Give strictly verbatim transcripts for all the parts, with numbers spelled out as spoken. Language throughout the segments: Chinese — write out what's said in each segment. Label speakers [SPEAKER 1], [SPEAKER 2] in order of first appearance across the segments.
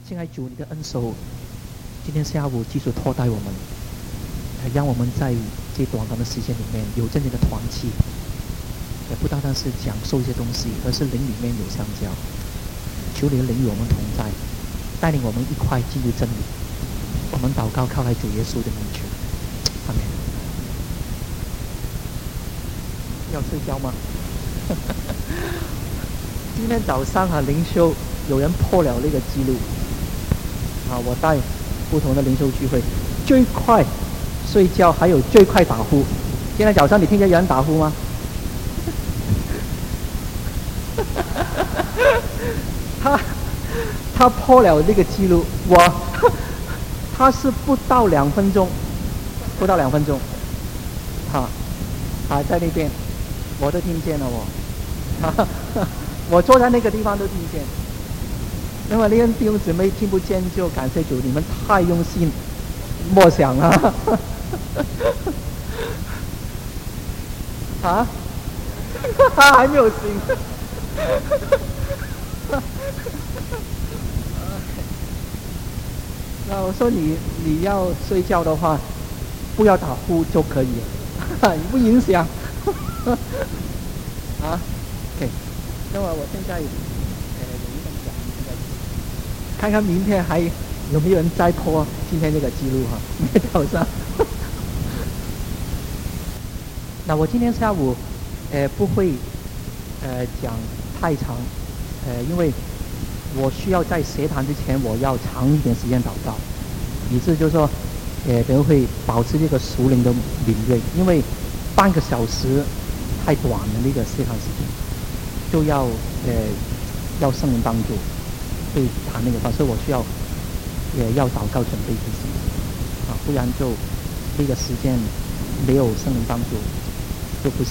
[SPEAKER 1] 亲爱主，你的恩手今天下午继续托带我们，让我们在这短短的时间里面有真正的团契，也不单单是讲授一些东西，而是灵里面有相交。求你的灵与我们同在，带领我们一块进入真理。我们祷告靠来主耶稣的名求，阿们。要睡觉吗？今天早上啊，灵修有人破了那个记录啊！我带不同的灵修聚会，最快睡觉还有最快打呼。今天早上你听见有人打呼吗？他他破了那个记录，我他是不到两分钟，不到两分钟，哈啊在那边我都听见了我，哈我坐在那个地方都听见。因为那些弟兄姊妹听不见，就感谢主，你们太用心默想了。啊？还没有醒。那我说你你要睡觉的话，不要打呼就可以了，不影响。啊 ？OK， 那么我现在。看看明天还有没有人再破今天这个记录哈？明天早上。那我今天下午，呃，不会，呃，讲太长，呃，因为我需要在协谈之前，我要长一点时间祷告，以致就是说，呃，等会保持这个属灵的敏锐，因为半个小时太短了，那个协谈时间，就要呃要圣灵帮助。会谈那个话，所以我需要也要祷告准备自己啊，不然就那个时间没有圣灵帮助就不行。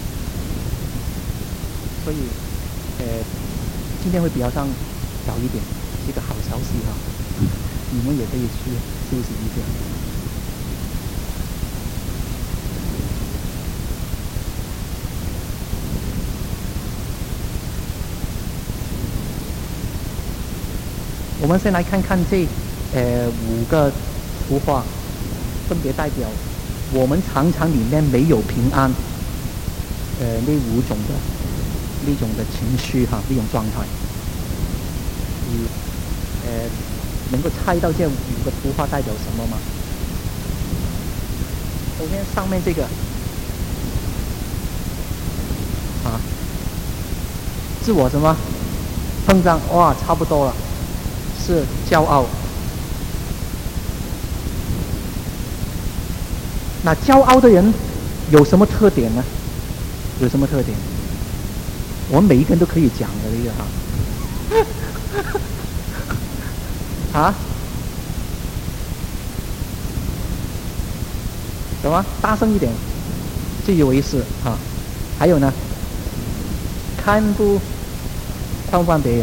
[SPEAKER 1] 所以呃，今天会比较上早一点，是一个好消息哈，你们也可以去休息一下。我们先来看看这呃五个图画，分别代表我们常常里面没有平安，呃那五种的那种的情绪哈，那种状态。你呃能够猜到这五个图画代表什么吗？首先上面这个啊，自我什么膨胀，哇，差不多了。是骄傲。那骄傲的人有什么特点呢？有什么特点？我们每一个人都可以讲的这个哈。啊？什么？大声一点，自以为是啊。还有呢？看不看不惯别人。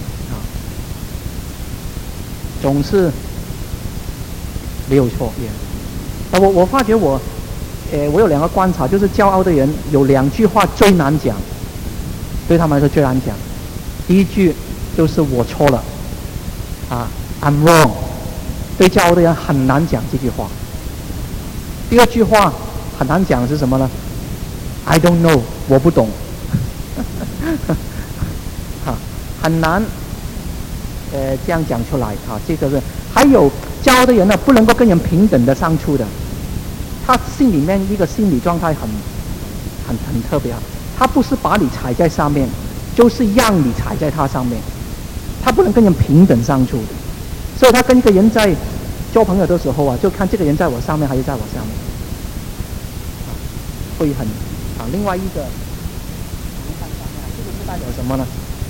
[SPEAKER 1] 总是没有错也。啊，我我发觉我，呃，我有两个观察，就是骄傲的人有两句话最难讲，对他们来说最难讲。第一句就是我错了，啊 ，I'm wrong， 对骄傲的人很难讲这句话。第二句话很难讲的是什么呢 ？I don't know， 我不懂，啊，很难。呃，这样讲出来啊，这个是还有骄傲的人呢，不能够跟人平等的相处的，他心里面一个心理状态很、很、很特别啊。他不是把你踩在上面，就是让你踩在他上面，他不能跟人平等相处的。所以他跟一个人在交朋友的时候啊，就看这个人在我上面还是在我下面，啊，会很啊。另外一个，你看上面这个是代表什么呢？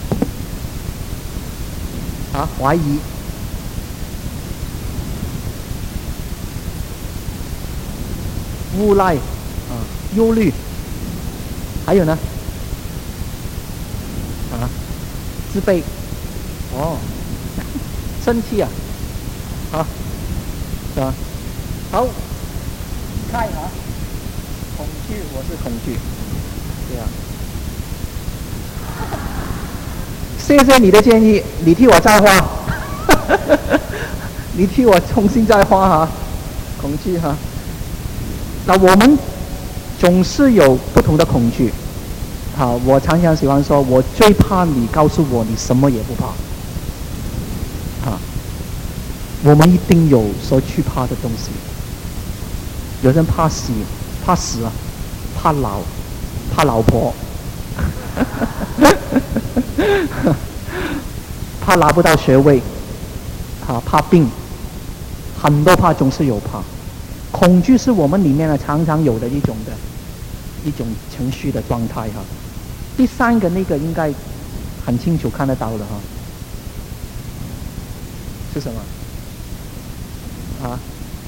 [SPEAKER 1] 啊，怀疑、无赖、啊，忧虑，还有呢，啊，自卑，哦，生气啊，啊，是吧？好，看啊，恐惧，我是恐惧，对啊。谢谢你的建议，你替我摘花。 你替我重新再画哈，恐惧哈。那我们总是有不同的恐惧。好，我常常喜欢说，我最怕你告诉我你什么也不怕。啊，我们一定有所惧怕的东西。有人怕死，怕死啊，怕老，怕老婆，怕拿不到学位，啊，怕病，很多怕总是有怕。恐惧是我们里面呢常常有的一种的一种情绪的状态哈。第三个那个应该很清楚看得到了哈，是什么？啊？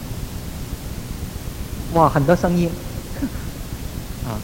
[SPEAKER 1] 哇，很多声音啊，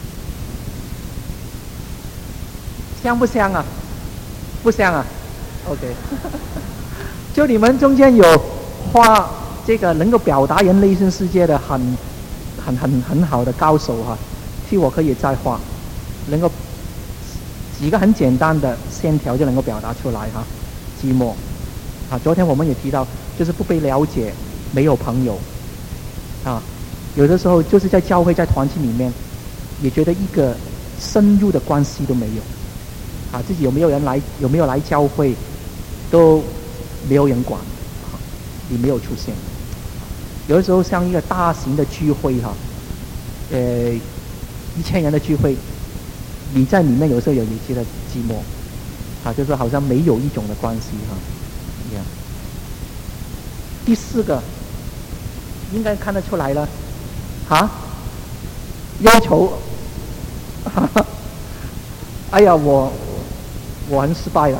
[SPEAKER 1] 香不香啊？不香啊 ？OK， 就你们中间有画这个能够表达人内心世界的很很很很好的高手哈，替我可以再画，能够几个很简单的线条就能够表达出来哈。寂寞啊，昨天我们也提到，就是不被了解，没有朋友啊。有的时候就是在教会在团体里面，也觉得一个深入的关系都没有，啊，自己有没有人来，有没有来教会，都没有人管，啊，你没有出现。有的时候像一个大型的聚会哈，呃，一千人的聚会，你在里面有时候有一些的寂寞，啊，就是好像没有一种的关系哈，一样。第四个，应该看得出来了。啊，要求，哈哈，哎呀，我我很失败了，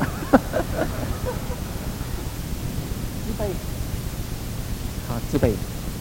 [SPEAKER 1] 自卑，啊，自卑，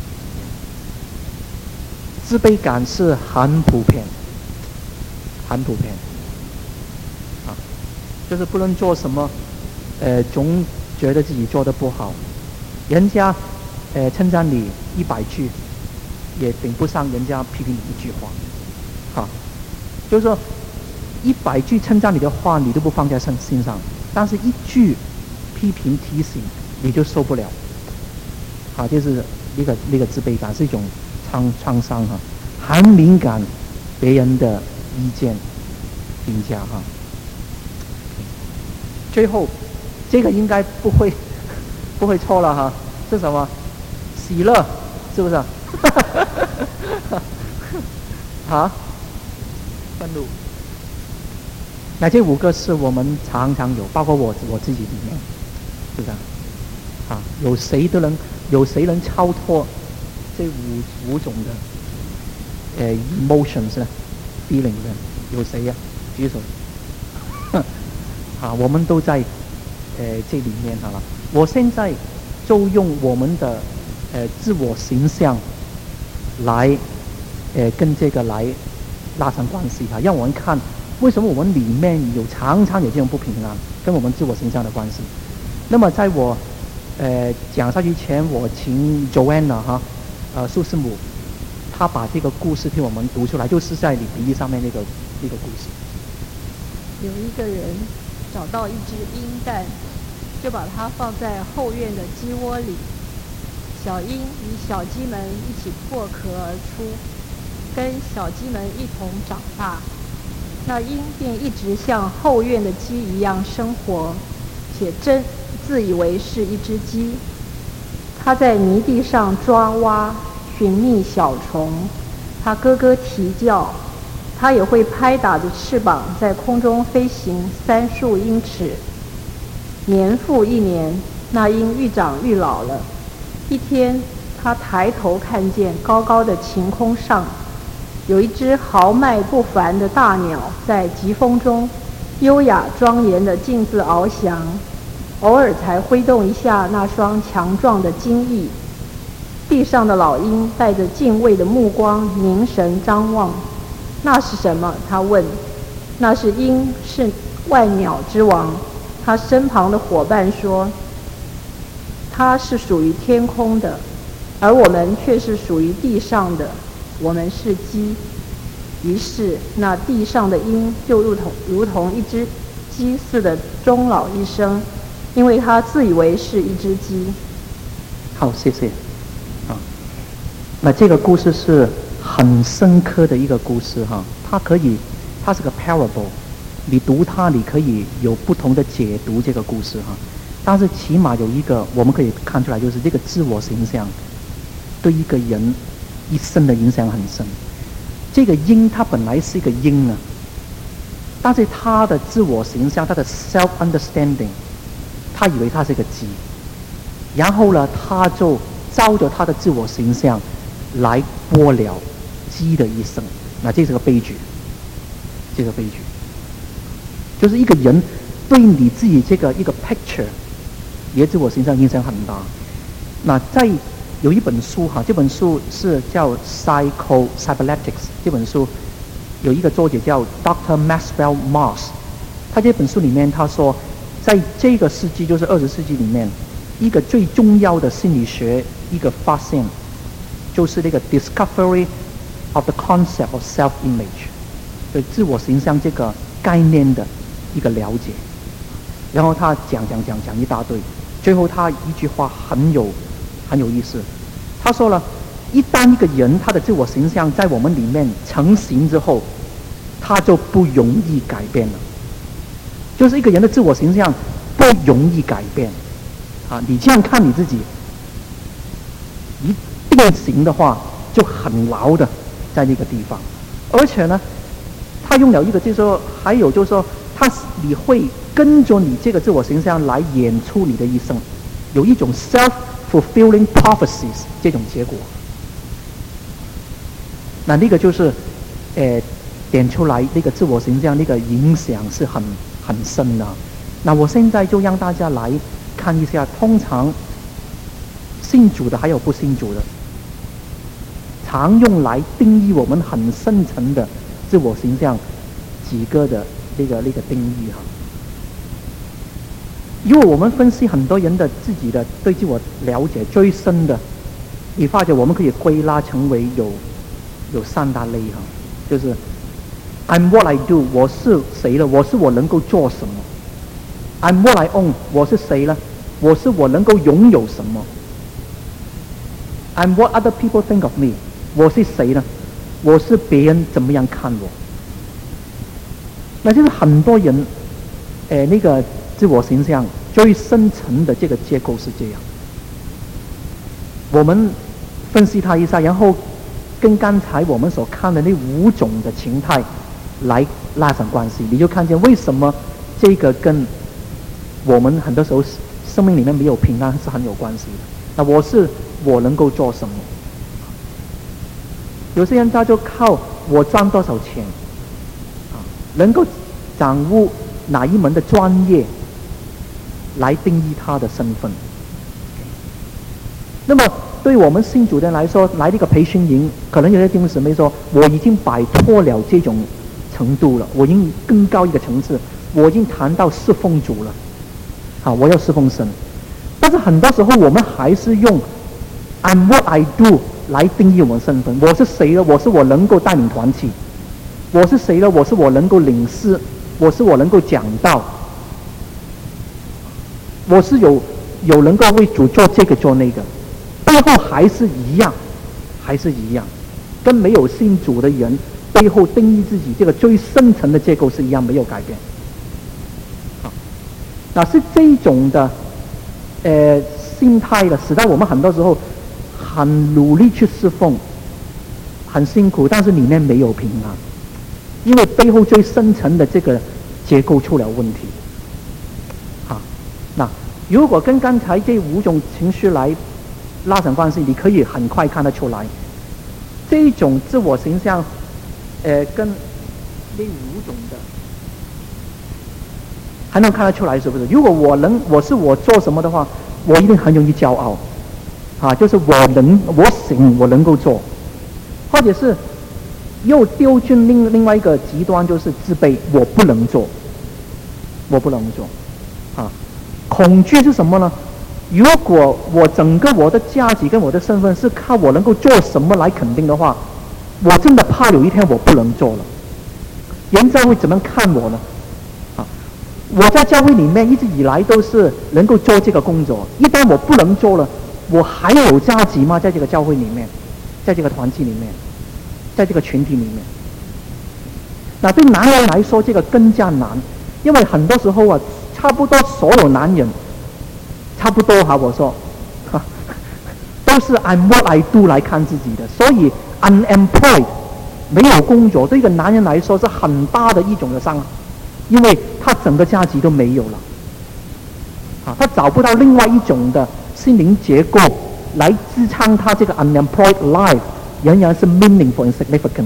[SPEAKER 1] 自卑感是很普遍，很普遍，啊，就是不论做什么，呃，总觉得自己做得不好，人家呃称赞你一百句。也顶不上人家批评你一句话，哈，就是说一百句称赞你的话你都不放在心上，但是一句批评提醒你就受不了，啊，就是那个那个自卑感是一种创创伤哈，很敏感别人的意见评价哈。最后这个应该不会不会错了哈，是什么？喜乐，是不是？啊，愤怒。那这五个是我们常常有，包括我我自己里面，是不是啊？啊，有谁都能，有谁能超脱这五五种的呃 emotions 呢 feeling 呢？有谁呀、啊？举手。啊，我们都在呃这里面好了。我现在就用我们的呃自我形象。来，呃，跟这个来拉上关系哈，让我们看为什么我们里面有常常有这种不平安，跟我们自我形象的关系。那么在我呃讲下去前，我请 Joanna 哈，呃苏师母，她把这个故事替我们读出来，就是在你笔记上面那个那个故事。
[SPEAKER 2] 有一个人找到一只鹰蛋，就把它放在后院的鸡窝里。小鹰与小鸡们一起破壳而出，跟小鸡们一同长大。那鹰便一直像后院的鸡一样生活，且真自以为是一只鸡。它在泥地上抓挖，寻觅小虫。它咯咯啼叫，它也会拍打着翅膀在空中飞行三数英尺。年复一年，那鹰愈长愈老了。一天，他抬头看见高高的晴空上，有一只豪迈不凡的大鸟在疾风中优雅庄严地径自翱翔，偶尔才挥动一下那双强壮的襟翼。地上的老鹰带着敬畏的目光凝神张望。那是什么？他问。那是鹰，是万鸟之王。他身旁的伙伴说，它是属于天空的，而我们却是属于地上的，我们是鸡。于是那地上的鹰就如同如同一只鸡似的终老一生，因为它自以为是一只鸡。
[SPEAKER 1] 好，谢谢。啊，那这个故事是很深刻的一个故事哈，它可以，它是个 parable， 你读它你可以有不同的解读这个故事哈。但是起码有一个我们可以看出来，就是这个自我形象对一个人一生的影响很深。这个鹰它本来是一个鹰啊，但是他的自我形象，他的 self understanding， 他以为他是个鸡，然后呢，他就照着他的自我形象来过了鸡的一生。那这是个悲剧，这个悲剧，就是一个人对你自己这个一个 picture， 你的自我形象影响很大。那在有一本书哈，这本书是叫 Psycho Cybernetics， 这本书有一个作者叫 Doctor Maxwell Moss， 他这本书里面他说，在这个世纪，就是二十世纪里面，一个最重要的心理学一个发现，就是那个 discovery of the concept of self-image， 对自我形象这个概念的一个了解。然后他讲讲讲讲一大堆，最后他一句话很有很有意思，他说了，一旦一个人他的自我形象在我们里面成型之后，他就不容易改变了。就是一个人的自我形象不容易改变啊！你这样看你自己，一定型的话就很牢的在那个地方。而且呢，他用了一个就是说，还有就是说，他你会跟着你这个自我形象来演出你的一生，有一种 self-fulfilling prophecies 这种结果。那那个就是，呃，点出来那个自我形象那个影响是很很深的。那我现在就让大家来看一下，通常信主的还有不信主的，常用来定义我们很深层的自我形象几个的那个那个定义哈。如果我们分析很多人的自己的对自我了解最深的，你发觉我们可以归纳成为有有三大类哈，就是 I'm what I do， 我是谁了？我是我能够做什么 ？I'm what I own， 我是谁了？我是我能够拥有什么 ？I'm what other people think of me， 我是谁呢？我是别人怎么样看我？那就是很多人，诶，那个自我形象最深层的这个结构是这样。我们分析它一下，然后跟刚才我们所看的那五种的形态来拉上关系，你就看见为什么这个跟我们很多时候生命里面没有平安是很有关系的。那我是我能够做什么？有些人他就靠我赚多少钱啊，能够掌握哪一门的专业来定义他的身份。那么对我们信主的人来说，来这个培训营，可能有些弟兄姊妹说，我已经摆脱了这种程度了，我已经更高一个层次，我已经谈到侍奉主了，好，我要侍奉神。但是很多时候我们还是用 I'm what I do 来定义我们身份。我是谁了？我是我能够带领团体。我是谁了？我是我能够领事。我是我能够讲道。我是有有能够为主做这个做那个。背后还是一样，还是一样，跟没有信主的人背后定义自己这个最深层的结构是一样，没有改变。好，那是这种的呃心态的，使得我们很多时候很努力去侍奉，很辛苦，但是里面没有平安，因为背后最深层的这个结构出了问题。好，那如果跟刚才这五种情绪来拉上关系，你可以很快看得出来，这种自我形象，呃，跟那五种的，还能看得出来是不是？如果我能，我是我做什么的话，我一定很容易骄傲，啊，就是我能，我行，我能够做，或者是又丢进另另外一个极端，就是自卑，我不能做，我不能做，啊，恐惧是什么呢？如果我整个我的价值跟我的身份是靠我能够做什么来肯定的话，我真的怕有一天我不能做了，人家会怎么看我呢？啊，我在教会里面一直以来都是能够做这个工作，一旦我不能做了， 我还有价值吗？在这个教会里面，在这个团体里面，在这个群体里面。那对男人来说，这个更加难，因为很多时候啊，差不多所有男人，差不多哈，我说，哈，都是按 what I do 来看自己的，所以 unemployed 没有工作，对一个男人来说是很大的一种的伤害，因为他整个价值都没有了，啊，他找不到另外一种的心灵结构来支撑他这个 unemployed life， 仍然是 meaningful and significant。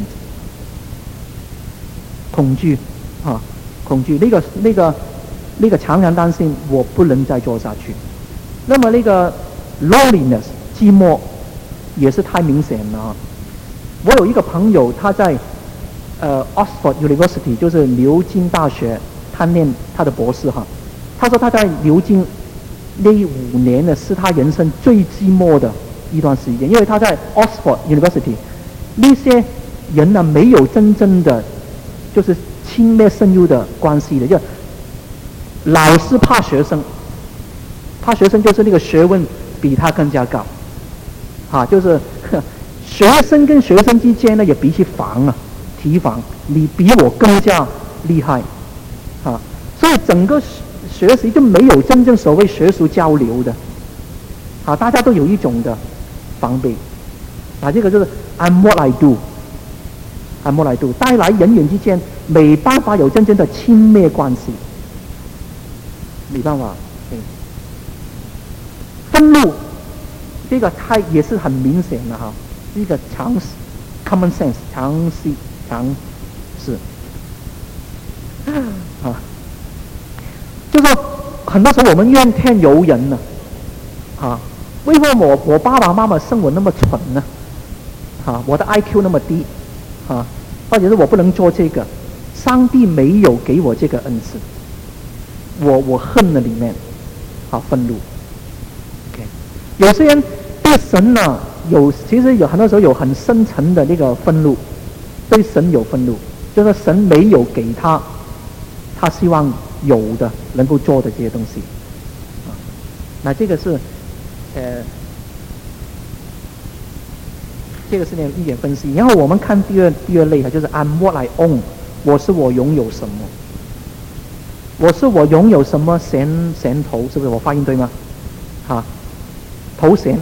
[SPEAKER 1] 恐惧，啊，恐惧，那个那个那个常常担心我不能再做下去。那么那个 loneliness 寂寞也是太明显了啊。我有一个朋友，他在呃 Oxford University， 就是牛津大学，他念他的博士哈。他说他在牛津那五年呢，是他人生最寂寞的一段时间，因为他在 Oxford University， 那些人呢没有真正的就是亲密深入的关系的，就老师怕学生，怕学生就是那个学问比他更加高，啊，就是学生跟学生之间呢也比起防啊，提防你比我更加厉害，啊，所以整个学习就没有真正所谓学术交流的，啊，大家都有一种的防备，啊，这个就是 I'm what I do。I'm what I do， 带来人与之间没办法有真正的亲密关系，没办法。嗯，愤怒这个太也是很明显的哈，一个常识 common sense 常识常识啊，就说很多时候我们怨天尤人呢，啊，为什么我我爸爸妈妈生我那么蠢呢？啊，我的 I Q 那么低，啊。或者是我不能做这个，上帝没有给我这个恩赐，我我恨了里面，好愤怒。OK， 有些人对神呢有，其实有很多时候有很深层的那个愤怒，对神有愤怒，就是神没有给他，他希望有的能够做的这些东西。啊，那这个是，呃。这个是一点分析，然后我们看第二第二类哈，就是 I'm what I own， 我是我拥有什么，我是我拥有什么弦弦头，是不是我发音对吗？哈，头衔，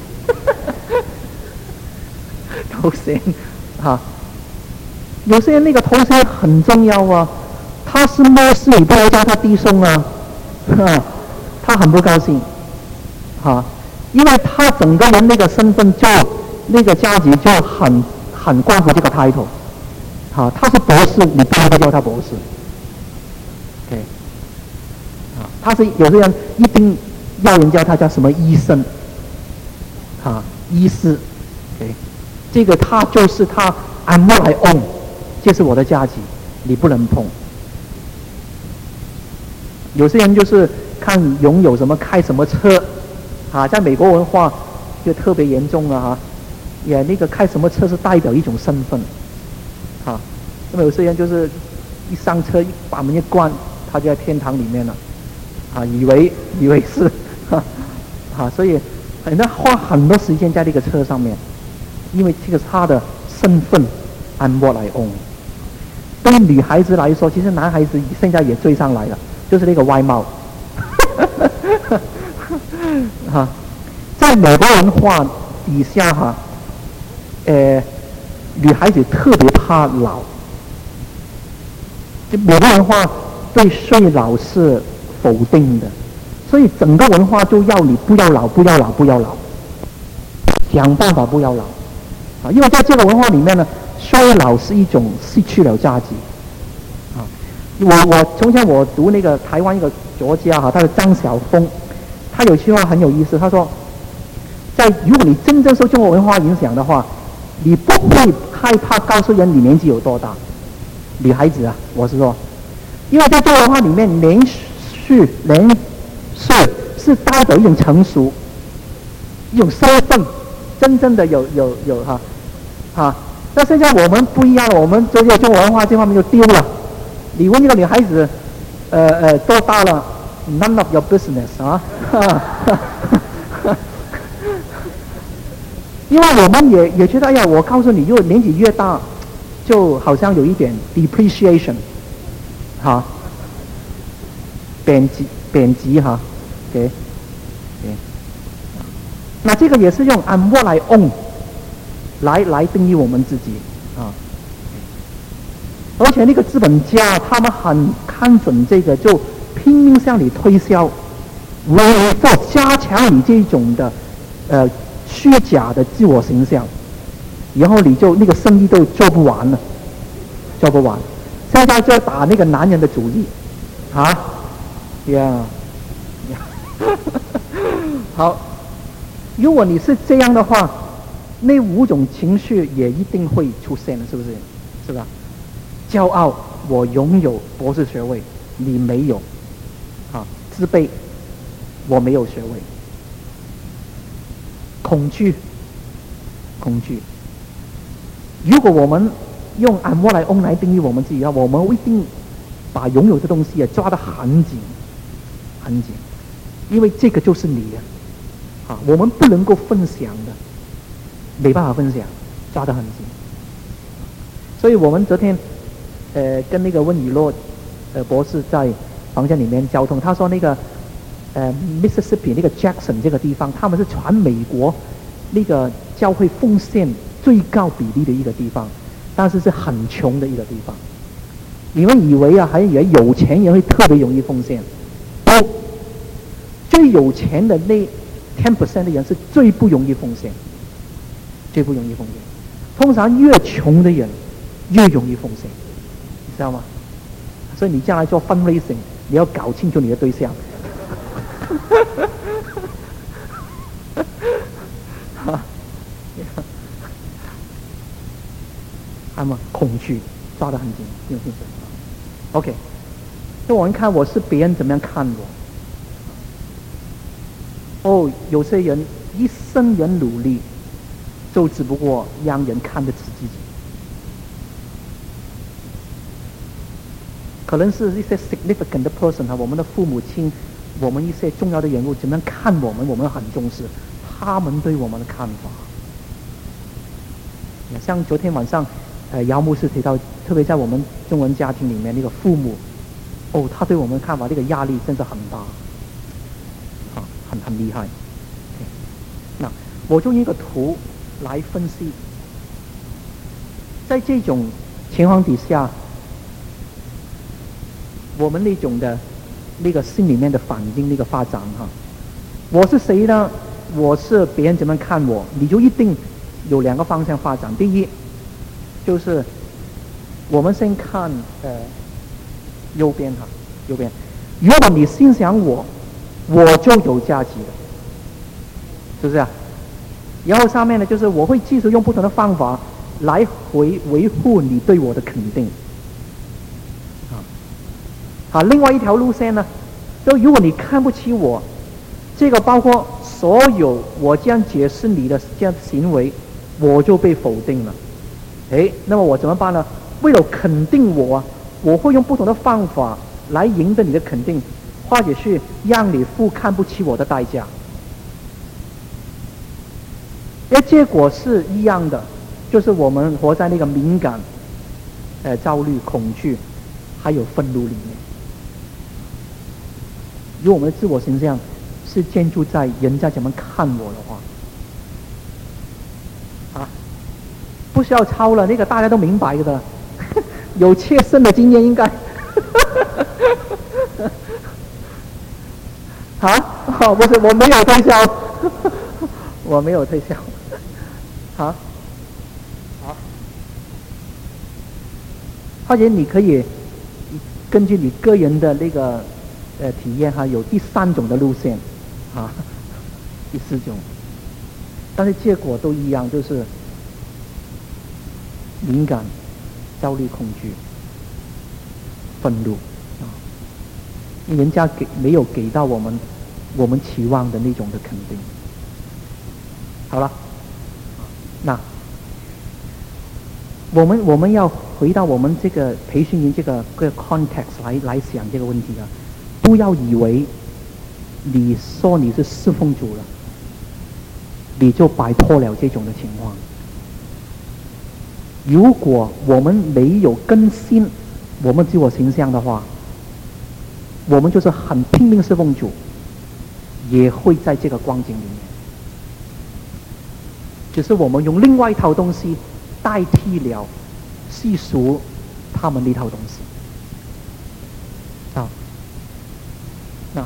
[SPEAKER 1] 头衔，哈，有些人那个头衔很重要啊，他是末世，你不要叫他弟兄啊，哈，他很不高兴，哈，因为他整个人那个身份就。那个价值就很很关乎这个 title， 啊，他是博士，你不能叫他博士 ，OK， 啊，他是有些人一定要人叫他叫什么医生，啊，医师 ，OK， 这个他就是他 I'm what I own， 这是我的价值，你不能碰。有些人就是看拥有什么开什么车，啊，在美国文化就特别严重了哈。也那个开什么车是代表一种身份，啊，那么有些人就是一上车一把门一关，他就在天堂里面了，啊，以为以为是，哈，啊，所以很多花很多时间在这个车上面，因为这个是他的身份 ，I'm what I own。对女孩子来说，其实男孩子现在也追上来了，就是那个外貌，哈，在美国文化底下哈。呃，女孩子特别怕老，就美国文化对衰老是否定的，所以整个文化就要你不要老，不要老，不要老，想办法不要老，啊，因为在这个文化里面呢，衰老是一种失去了价值，啊，我我从前我读那个台湾一个作家哈，他是张晓峰，他有句话很有意思，他说，在如果你真正受中国文化影响的话。你不会害怕告诉人你年纪有多大，女孩子啊，我是说，因为在中国文化里面，年岁年岁是代表一种成熟，一种身份，真正的有有有哈，啊，那现在我们不一样了，我们这个中国文化这方面就丢了。你问一个女孩子，呃呃多大了 ？None of your business 啊， 因为我们也也觉得，哎呀，我告诉你，越年纪越大，就好像有一点 depreciation， 哈，贬值贬值哈，给给。那这个也是用 I'm what I own 来来定义我们自己啊。而且那个资本家他们很看准这个，就拼命向你推销，为了加强你这种的呃虚假的自我形象，然后你就那个生意都做不完了，做不完。现在就打那个男人的主意，啊，呀，好，如果你是这样的话，那五种情绪也一定会出现的，是不是？是吧？骄傲，我拥有博士学位，你没有，啊，自卑，我没有学位，恐惧，恐惧。如果我们用 I'm what I own 来定义我们自己的话，我们一定把拥有的东西也抓得很紧，很紧，因为这个就是你啊，啊，我们不能够分享的，没办法分享，抓得很紧。所以我们昨天。呃，跟那个温以诺呃博士在房间里面交通，他说那个呃 Mississippi 那个 Jackson 这个地方，他们是全美国那个教会奉献最高比例的一个地方，但是是很穷的一个地方。你们以为啊，还以为有钱人会特别容易奉献？不，最有钱的那 ten percent 的人是最不容易奉献，最不容易奉献。通常越穷的人越容易奉献。知道吗？所以你将来做 fundraising， 你要搞清楚你的对象。那么恐惧抓得很紧，听清楚。OK， 那我们看我是别人怎么样看我。哦，有些人一生人努力，就只不过让人看得起自己。可能是一些 significant 的 person 哈，我们的父母亲，我们一些重要的人物怎么样看我们，我们很重视他们对我们的看法。像昨天晚上，呃，姚牧师提到，特别在我们中文家庭里面，那个父母，哦，他对我们的看法，这个压力真是很大，啊，很很厉害。那我用一个图来分析，在这种情况底下。我们那种的那个心里面的反应那个发展哈，我是谁呢？我是别人怎么看我，你就一定有两个方向发展。第一，就是我们先看呃右边哈，右边，如果你欣赏我，我就有价值了，是不是啊？然后上面呢，就是我会继续用不同的方法来维维护你对我的肯定。啊，另外一条路线呢，就如果你看不起我，这个包括所有我这样解释你的这样行为，我就被否定了。哎，那么我怎么办呢？为了肯定我，我会用不同的方法来赢得你的肯定，或者是让你付看不起我的代价。而结果是一样的，就是我们活在那个敏感、呃焦虑、恐惧，还有愤怒里面。如果我们的自我形象是建筑在人家怎么看我的话，啊，不需要抄了，那个大家都明白的，有切身的经验应该。啊，哦，不是，我没有推销，我没有推销。好，好，或者你可以根据你个人的那个。呃，体验哈有第三种的路线，啊，第四种，但是结果都一样，就是敏感、焦虑、恐惧、愤怒啊，人家给没有给到我们我们期望的那种的肯定。好了，那我们我们要回到我们这个培训营这个个 context 来来想这个问题啊。不要以为你说你是侍奉主了， 你就摆脱了这种的情况。如果我们没有更新我们自我形象的话，我们就是很拼命侍奉主，也会在这个光景里面，只是我们用另外一套东西代替了世俗他们那套东西啊。那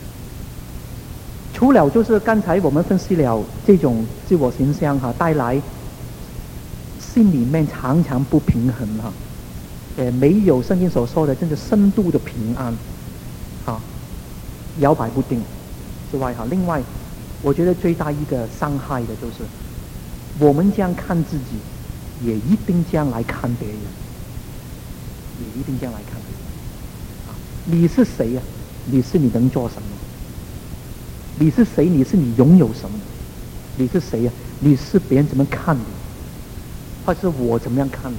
[SPEAKER 1] 除了就是刚才我们分析了这种自我形象哈、啊、带来心里面常常不平衡哈、啊，呃，没有圣经所说的真的深度的平安啊，摇摆不定之外哈，另外我觉得最大一个伤害的就是我们这样看自己，也一定这样来看别人，也一定这样来看别人啊。你是谁呀、啊？你是你能做什么？你是谁？你是你拥有什么？你是谁呀、啊？你是别人怎么看你，或是我怎么样看你，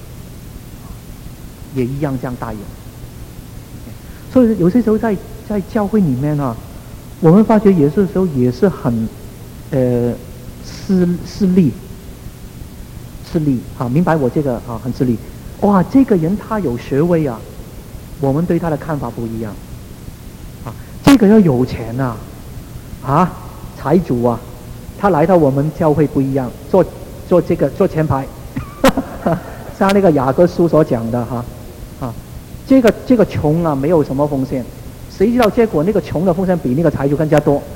[SPEAKER 1] 也一样这样待人。所以有些时候在在教会里面啊，我们发觉有些时候也是很呃私私利，私利啊，明白我这个啊很私利。哇，这个人他有学位啊，我们对他的看法不一样啊。这个要有钱啊，啊，财主啊，他来到我们教会不一样，做做这个做前排，像那个雅各书所讲的哈啊，这个这个穷啊没有什么奉献，谁知道结果那个穷的奉献比那个财主更加多，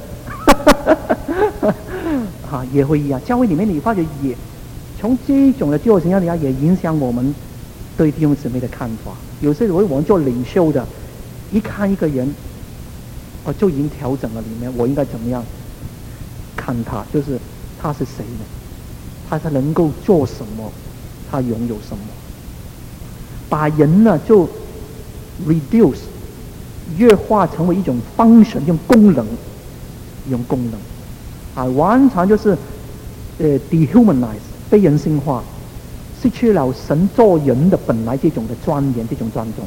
[SPEAKER 1] 啊也会一样。教会里面你发觉也从这种的自我形象里也影响我们对弟兄姊妹的看法。有时候我们做领袖的，一看一个人，哦就已经调整了里面我应该怎么样看他，就是他是谁呢？他是能够做什么？他拥有什么？把人呢就 reduce 越化成为一种 function， 一种功能，一种功能啊，完全就是呃 dehumanize 非人性化，失去了神做人的本来这种的庄严，这种尊重。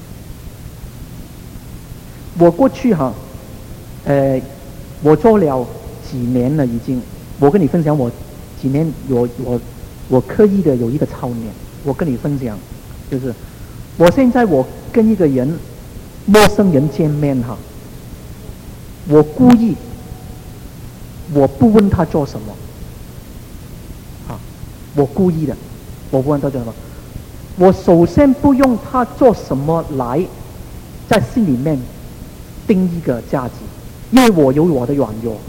[SPEAKER 1] 我过去哈，呃，我做了几年了已经，我跟你分享我几年我我我刻意的有一个操练，我跟你分享，就是我现在我跟一个人陌生人见面哈，我故意我不问他做什么，啊，我故意的，我不问他做什么，我首先不用他做什么来在心里面定一个价值，因为我有我的软弱。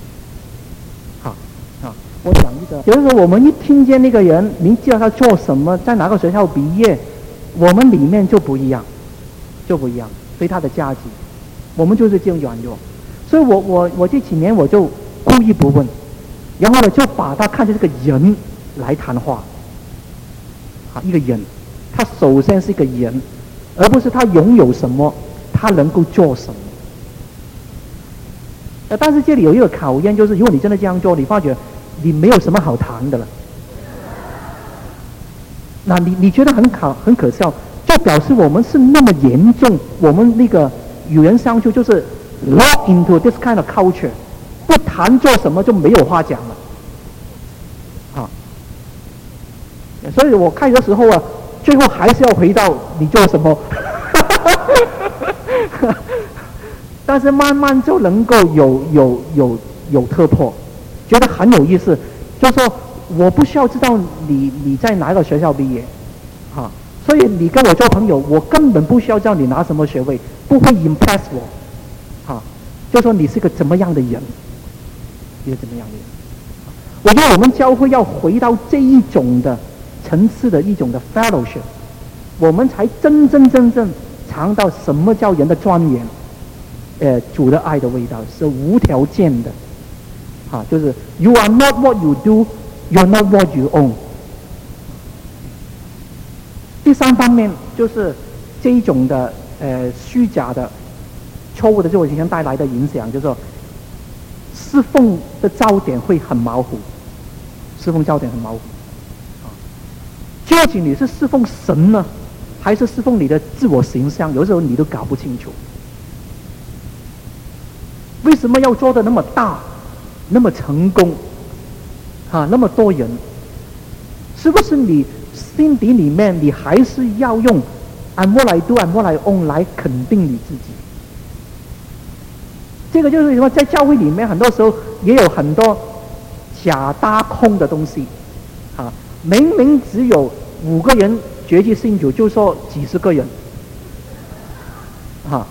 [SPEAKER 1] 我讲一个，有的时候我们一听见那个人，你知道他做什么，在哪个学校毕业，我们里面就不一样，就不一样，对他的价值，我们就是这种软弱。所以我我我这几年我就故意不问，然后呢就把他看成这个人来谈话，啊，一个人，他首先是一个人，而不是他拥有什么，他能够做什么。呃，但是这里有一个考验，就是如果你真的这样做，你发觉你没有什么好谈的了，那你你觉得很可很可笑，就表示我们是那么严重，我们那个与人相处就是 lock into this kind of culture， 不谈做什么就没有话讲了，啊，所以我开的时候啊，最后还是要回到你做什么，但是慢慢就能够有有有有突破。觉得很有意思，就是说我不需要知道你你在哪个学校毕业，啊，所以你跟我做朋友，我根本不需要知道你拿什么学位，不会 impress 我，啊，就说你是个怎么样的人，一个怎么样的人。我觉得我们教会要回到这一种的层次的一种的 fellowship， 我们才真真正正尝到什么叫人的庄严，呃，主的爱的味道是无条件的。啊，就是 you are not what you do, you are not what you own。第三方面就是这一种的呃虚假的、错误的自我形象带来的影响，就是说侍奉的焦点会很模糊，侍奉焦点很模糊。啊，究竟你是侍奉神呢，还是侍奉你的自我形象？有时候你都搞不清楚。为什么要做的那么大？那么成功， 啊，那么多人，是不是你心底里面你还是要用 I'm what I do, I'm what I own 来肯定你自己？这个就是什么？在教会里面，很多时候也有很多假大空的东西，啊，明明只有五个人决志信主，就说几十个人，啊，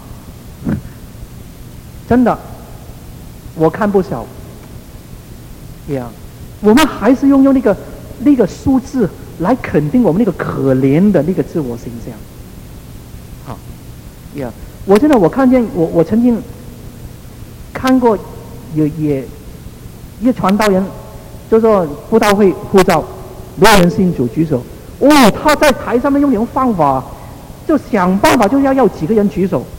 [SPEAKER 1] 真的，我看不少。这样，我们还是用用那个那个数字来肯定我们那个可怜的那个自我形象。好，呀，我真的我看见我我曾经看过有也一个传道人，就说布道会呼召没有人信主举手，哦，他在台上面用这种方法，就想办法就要要几个人举手，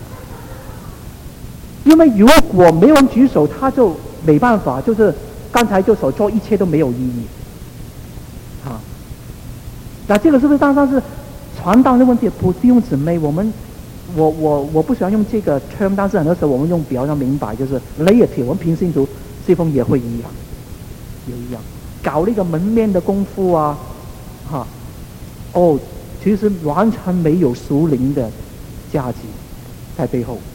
[SPEAKER 1] 因为如果没有人举手，他就没办法，就是刚才就所做一切都没有意义。啊，那这个是不是当然是传道的问题？不，弟兄姊妹，我们我我我不喜欢用这个 term， 但是很多时候我们用比较明白，就是 laity， 我们平信徒侍奉也会一样，也一样，搞那个门面的功夫啊，哈、啊，哦，其实完全没有属灵的价值在背后。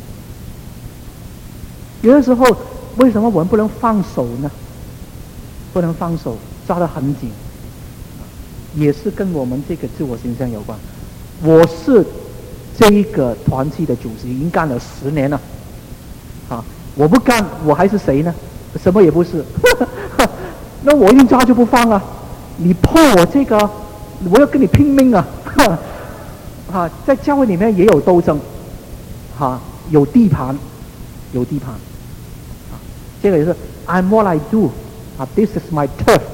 [SPEAKER 1] 有的时候，为什么我们不能放手呢？不能放手，抓得很紧，也是跟我们这个自我形象有关。我是这一个团契的主席，已经干了十年了，啊，我不干，我还是谁呢？什么也不是。那我一抓就不放啊！你碰我这个，我要跟你拼命啊！啊，在教会里面也有斗争，啊，有地盘，有地盘。啊，这个也是 I'm what I do， 啊 ，This is my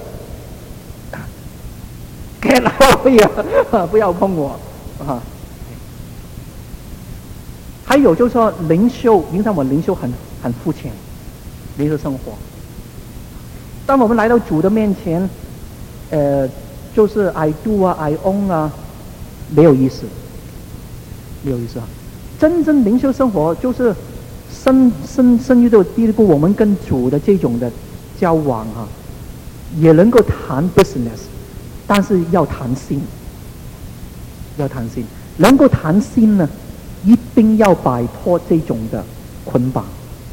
[SPEAKER 1] turf。get out here， 不要碰我啊！还有就是说，灵修，影响我灵修很很肤浅，灵修生活。当我们来到主的面前，呃，就是 I do 啊 ，I own 啊，没有意思，没有意思啊！真正灵修生活就是深深深入到第一步，我们跟主的这种的交往啊，也能够谈 business， 但是要谈心，要谈心，能够谈心呢，一定要摆脱这种的捆绑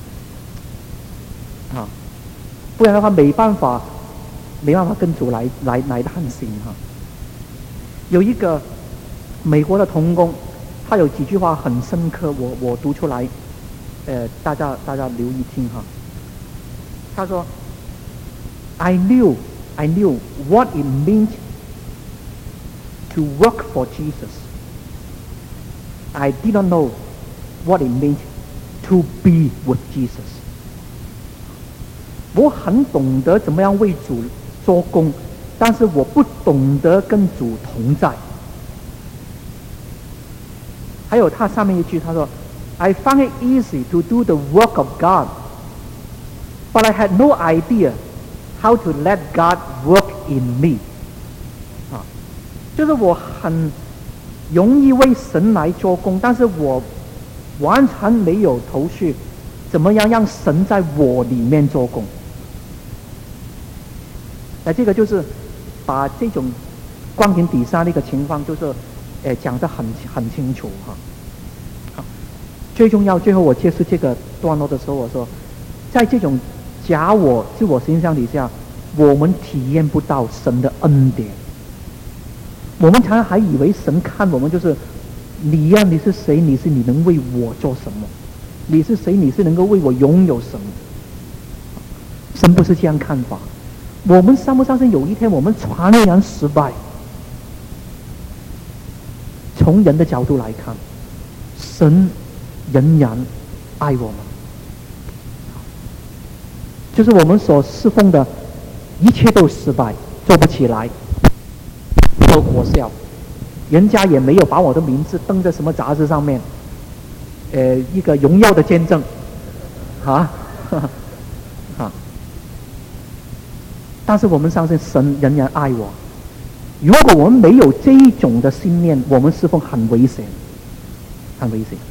[SPEAKER 1] 啊。不然的话，没办法，没办法跟主来来来谈心哈。有一个美国的童工，他有几句话很深刻，我我读出来，呃，大家大家留意听哈。他说 ：“I knew, I knew what it meant to work for Jesus. I did not know what it meant to be with Jesus.” 我很懂得怎么样为主做工，但是我不懂得跟主同在。还有他上面一句，他说 ：“I found it easy to do the work of God, but I had no idea how to let God work in me。”啊，就是我很容易为神来做工，但是我完全没有头绪，怎么样让神在我里面做工。那这个就是把这种光天底下的一个情况，就是，呃，讲得很很清楚哈。好，最重要，最后我结束这个段落的时候，我说，在这种假我自我形象底下，我们体验不到神的恩典。我们常常还以为神看我们就是你呀、啊，你是谁？你是你能为我做什么？你是谁？你是能够为我拥有什么？神不是这样看法。我们相不相信有一天我们传扬失败？从人的角度来看，神仍然爱我们，就是我们所侍奉的一切都失败，做不起来，都可笑，人家也没有把我的名字登在什么杂志上面，呃，一个荣耀的见证，啊，啊。但是我们相信神仍然爱我。如果我们没有这一种的信念，我们侍奉很危险，很危险。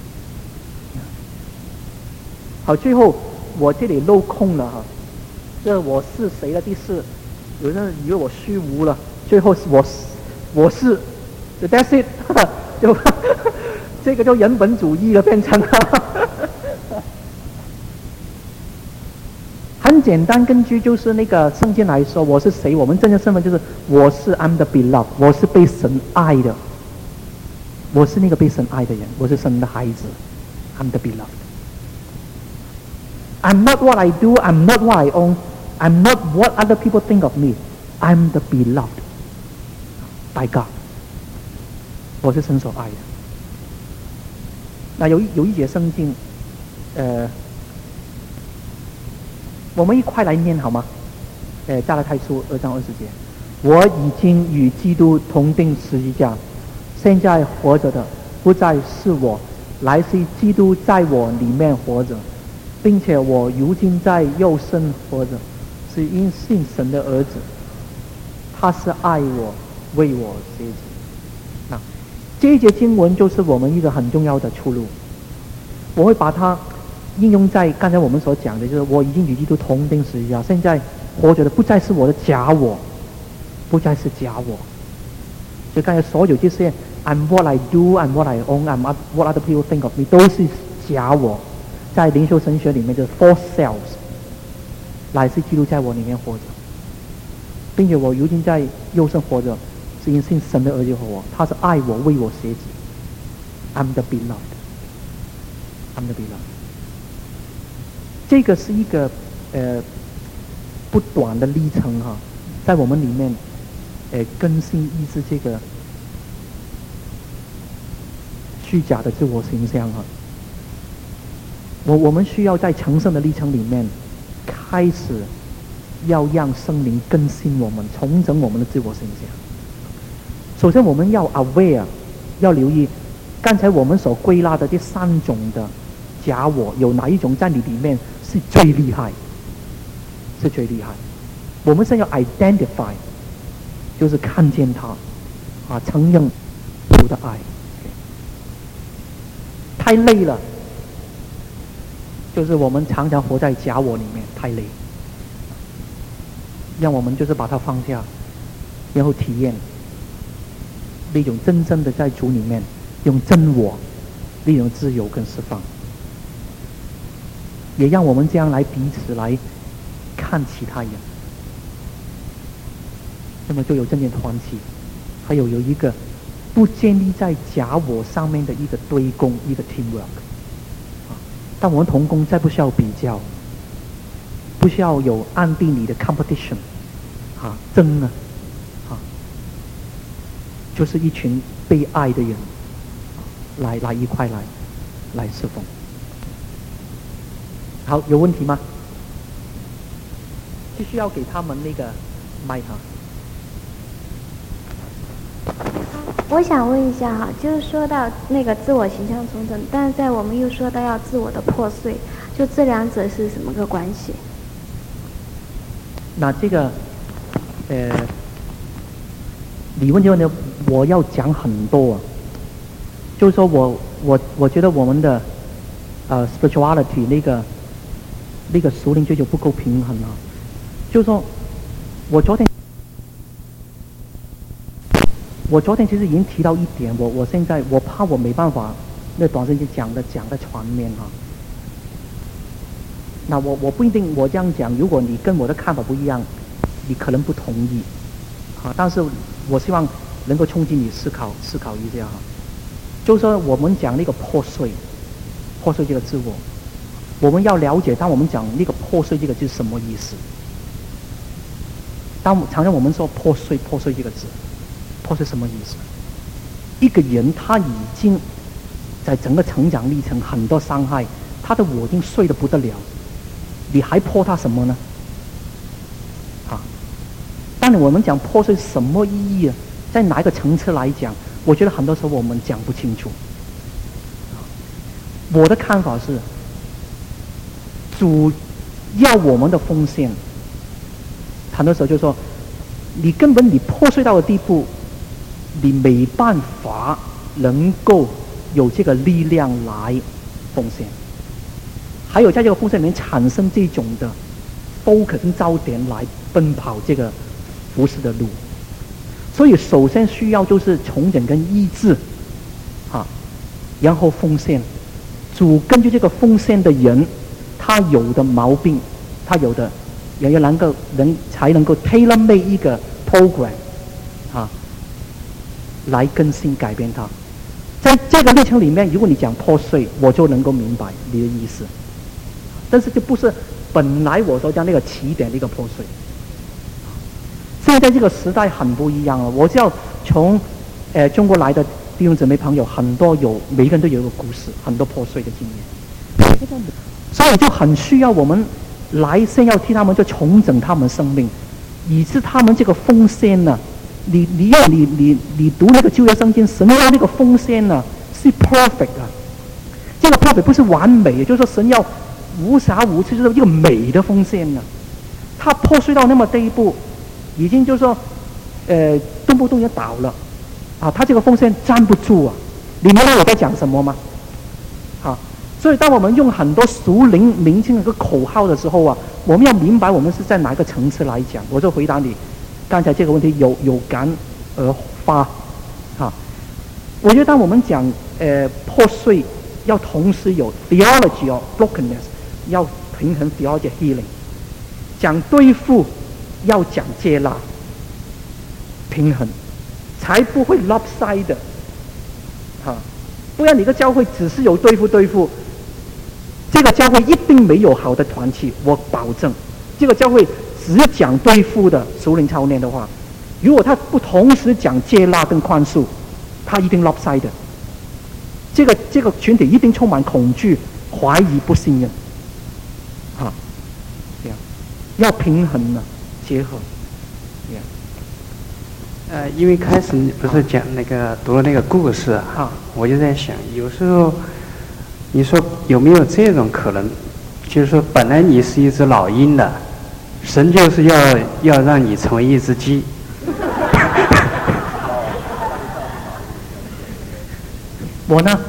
[SPEAKER 1] 好，最后我这里漏空了哈，这我是谁的第四有人以为我虚无了，最后我我是 ，that's it， 就这个就人本主义了，变成了。很简单，根据就是那个圣经来说，我是谁？我们真正身份就是我是 I'm the beloved， 我是被神爱的，我是那个被神爱的人，我是神的孩子 ，I'm the beloved。I'm not what I do, I'm not what I own, I'm not what other people think of me. I'm the beloved by God. 我是神所爱的。那有一有一节圣经，呃。我们一块来念好吗？呃，加拉太书二章二十节，我已经与基督同定十字架，现在活着的不再是我，乃是基督在我里面活着，并且我如今在肉身活着，是因信神的儿子，他是爱我，为我舍己。那这一节经文就是我们一个很重要的出路，我会把它应用在刚才我们所讲的，就是我已经与基督同定十字架，现在活着的不再是我的假我，不再是假我。所以刚才所有这些 I'm what I do, I'm what I own, I'm what other people think of me 都是假我。在灵修神学里面就是 false selves， 乃是基督在我里面活着，并且我如今在肉身活着，是因信神的儿子和我，他是爱我，为我舍己。I'm the beloved, I'm the beloved。这个是一个呃不短的历程哈，在我们里面，呃更新医治这个虚假的自我形象哈。我我们需要在成圣的历程里面，开始要让圣灵更新我们，重整我们的自我形象。首先，我们要 aware， 要留意刚才我们所归纳的这三种的假我，有哪一种在你里面是最厉害？是最厉害。我们是要 identify， 就是看见它，啊，承认主的爱。太累了，就是我们常常活在假我里面，太累。让我们就是把它放下，然后体验那种真正的在主里面用真我那种自由跟释放。也让我们这样来彼此来看其他人，那么就有正面团体，还有有一个不建立在假我上面的一个堆工，一个 teamwork。啊，但我们同工再不需要比较，不需要有暗地里的 competition， 啊，争啊，啊，就是一群被爱的人，来来一块来来侍奉。好，有问题吗？就需要给他们那个麦哈。
[SPEAKER 3] 我想问一下哈，就是说到那个自我形象重整，但是在我们又说到要自我的破碎，就这两者是什么个关系？
[SPEAKER 1] 那这个，呃，你问这个问题，我要讲很多啊。就是说我我我觉得我们的呃 spirituality 那个。那个属灵追求不够平衡啊，就是说，我昨天，我昨天其实已经提到一点，我我现在我怕我没办法，那短时间讲的讲的全面哈。那我我不一定我这样讲，如果你跟我的看法不一样，你可能不同意，啊，但是我希望能够冲击你思考思考一下哈。就是说，我们讲那个破碎，破碎这个自我。我们要了解，当我们讲那个破碎这个字什么意思？当常常我们说破碎破碎这个字，破碎什么意思？一个人他已经在整个成长历程很多伤害，他的我已经碎得不得了，你还破他什么呢？啊！但我们讲破碎什么意义啊？在哪一个层次来讲？我觉得很多时候我们讲不清楚。我的看法是。主要我们的奉献，很多时候就说，你根本你破碎到的地步，你没办法能够有这个力量来奉献。还有在这个奉献里面产生这种的 focus 跟焦点来奔跑这个服侍的路。所以首先需要就是重整跟医治，啊，然后奉献。主根据这个奉献的人，他有的毛病，他有的，也要能够能才能够 tailor make 一个 program， 啊，来更新改变他。在这个历程里面，如果你讲破碎，我就能够明白你的意思。但是就不是本来我所讲那个起点的一个破碎。现在这个时代很不一样了，我知道从呃中国来的弟兄姊妹朋友很多有，每个人都有一个故事，很多破碎的经验，所以就很需要我们来先要替他们就重整他们生命，以致他们这个奉献呢，你你要你你你读那个旧约圣经，神要那个奉献呢是 perfect 啊，这个 perfect 不是完美，就是说神要无瑕无疵，就是一个美的奉献呢，他破碎到那么地步，已经就是说，呃，动不动也倒了。啊，他这个奉献站不住啊！你明白我在讲什么吗？啊，所以当我们用很多属灵明星的个口号的时候啊，我们要明白我们是在哪个层次来讲。我就回答你刚才这个问题，有有感而发。啊，我觉得当我们讲呃破碎，要同时有 theology of brokenness， 要平衡 theology healing， 讲对付要讲接纳，平衡。才不会 lopsided 的，哈，不然你个教会只是有对付对付，这个教会一定没有好的团契，我保证。这个教会只讲对付的属灵操练的话，如果他不同时讲接纳跟宽恕，他一定 lopsided 的。这个这个群体一定充满恐惧、怀疑、不信任，哈，这样要平衡呢，结合，这样。
[SPEAKER 4] 呃，因为开始你不是讲那个读了那个故事啊，我就在想，有时候你说有没有这种可能，就是说本来你是一只老鹰的，神就是要要让你成为一只鸡。
[SPEAKER 1] 我呢，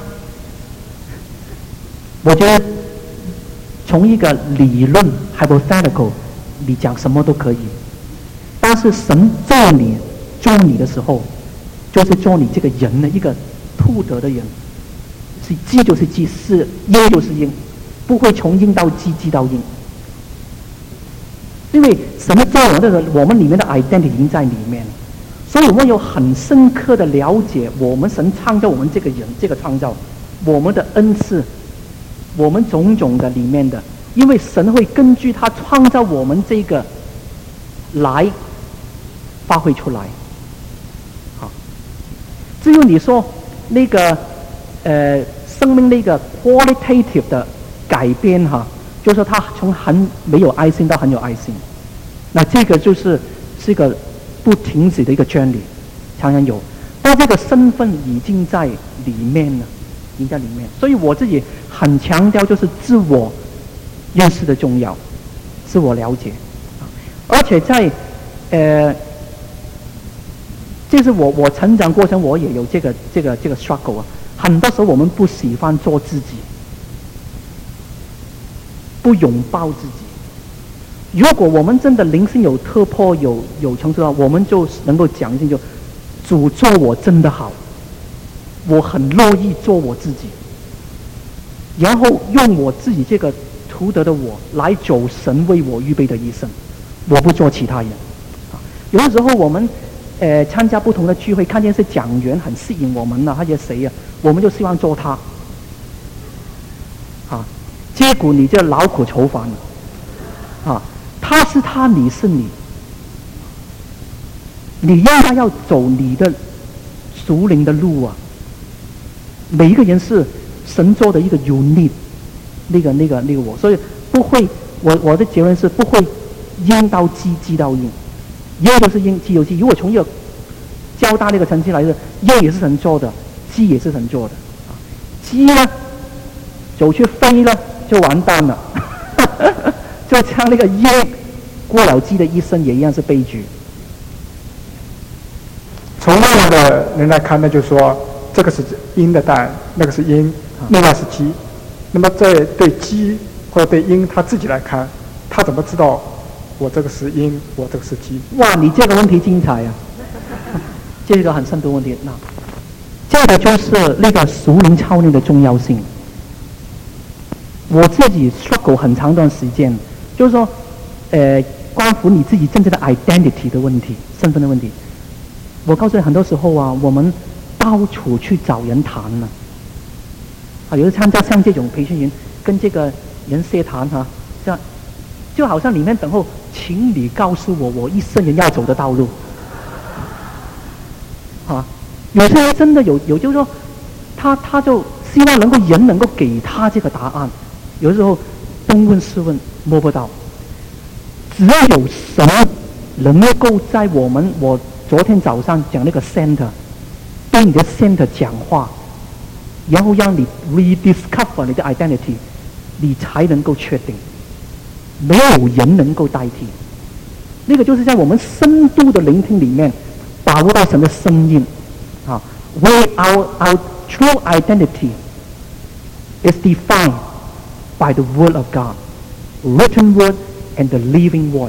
[SPEAKER 1] 我觉得从一个理论 hypothetical， 你讲什么都可以，但是神造你。做你的时候，就是做你这个人的一个兔德的人，是鸡就是鸡，是鹰就是鹰，不会从鹰到鸡，鸡到鹰。因为什么造我们的人，我们里面的 identity 已经在里面，所以我们有很深刻的了解，我们神创造我们这个人，这个创造，我们的恩赐，我们种种的里面的，因为神会根据他创造我们这个来发挥出来。至于你说那个呃生命那个 qualitative 的改变哈，就是说他从很没有爱心到很有爱心，那这个就是是一个不停止的一个 journey， 常常有，但这个身份已经在里面了，已经在里面，所以我自己很强调就是自我认识的重要，自我了解，而且在呃。这是我我成长过程，我也有这个这个这个 struggle 啊。很多时候我们不喜欢做自己，不拥抱自己。如果我们真的灵性有突破、有有成就的话，我们就能够讲一句：就主做我真的好，我很乐意做我自己，然后用我自己这个图得的我来走神为我预备的一生，我不做其他人。啊，有的时候我们。呃，参加不同的聚会，看见是讲员很吸引我们了，他是谁啊？我们就希望做他，啊，结果你就劳苦愁烦了，啊，他是他，你是你，你应该要走你的属灵的路啊。每一个人是神做的一个 unique， 那个那个那个我，所以不会，我我的结论是不会鹰到鸡，鸡到鹰。鹰就是鹰，鸡有鸡。如果从一个较大那个层次来说，鹰也是神做的，鸡也是神做的。啊，鸡呢，走去飞了就完蛋了，就像那个鹰过了鸡的一生也一样是悲剧。
[SPEAKER 5] 从那样的人来看呢，就是说这个是鹰的蛋，那个是鹰，另外是鸡。那么这对鸡或者对鹰他自己来看，他怎么知道我这个是因，我这个是机。
[SPEAKER 1] 哇，你这个问题精彩啊！这个很深度问题。那这个就是那个属灵操练的重要性。我自己 struggle 很长一段时间，就是说，呃，关乎你自己真正的 identity 的问题、身份的问题。我告诉你，很多时候啊，我们到处去找人谈呢、啊。啊，有的参加像这种培训营，跟这个人协谈哈、啊，这样就好像里面等候，请你告诉我我一生人要走的道路。啊，有些人真的有有，就是说，他他就希望能够人能够给他这个答案。有的时候东问西问摸不到，只要有神能够在我们我昨天早上讲那个 center 对你的 center 讲话，然后让你 rediscover 你的 identity， 你才能够确定，没有人能够代替。那个就是在我们深度的聆听里面把握到神的声音啊。Where our our true identity is defined by the Word of God, written Word and the living voice。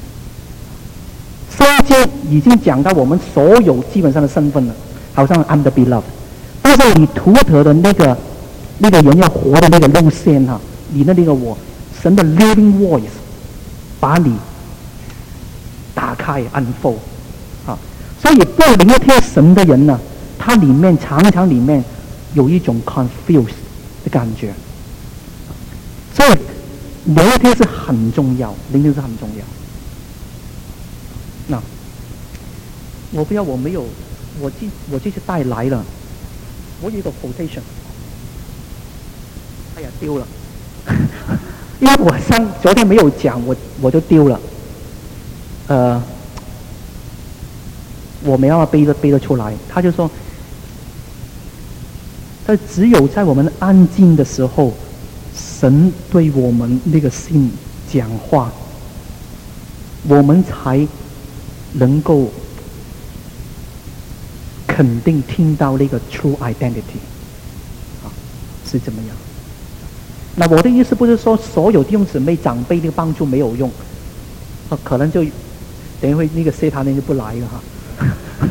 [SPEAKER 1] 圣经已经讲到我们所有基本上的身份了，好像 I'm the beloved。但是你图得的那个那个人要活的那个路线哈、啊，你的那个我，神的 living voice 把你打开 unfold 啊，所以不聆听神的人呢，他里面常常里面有一种 confused 的感觉。所以聆听是很重要，聆听是很重要。那我不要，我没有，我这我这次带来了，我有一个 quotation， 哎呀丢了，因为我上昨天没有讲，我我就丢了，呃，我没办法背得背得出来。他就说，他只有在我们安静的时候，神对我们那个心讲话，我们才能够肯定听到那个 true identity 啊是怎么样。那我的意思不是说所有弟兄姊妹长辈的帮助没有用，啊、可能就等一会那个 C 堂的人就不来了哈，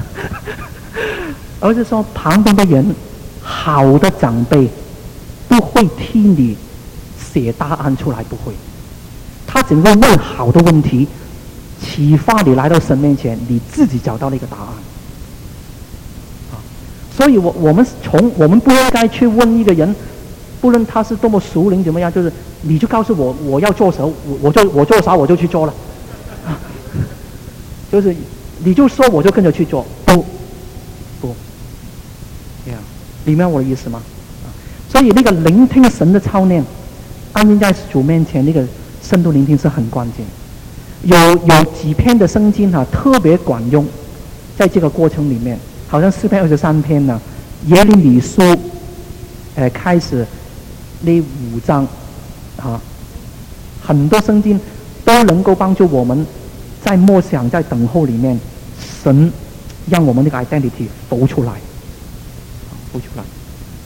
[SPEAKER 1] 而是说旁边的人好的长辈不会替你写答案出来，不会，他只能够问好的问题，启发你来到神面前，你自己找到那个答案。啊，所以我我们从我们不应该去问一个人，不论他是多么熟龄怎么样，就是你就告诉我我要做什么，我我就我做啥我就去做了，啊，就是你就说我就跟着去做，不不，这样，明白我的意思吗？啊，所以那个聆听神的操练，安静在主面前，那个深度聆听是很关键。有有几篇的圣经啊，特别管用，在这个过程里面，好像诗篇二十三篇呢，耶利米书，呃，开始那五章，啊，很多圣经都能够帮助我们在默想、在等候里面，神让我们那个 identity 浮出来，浮出来。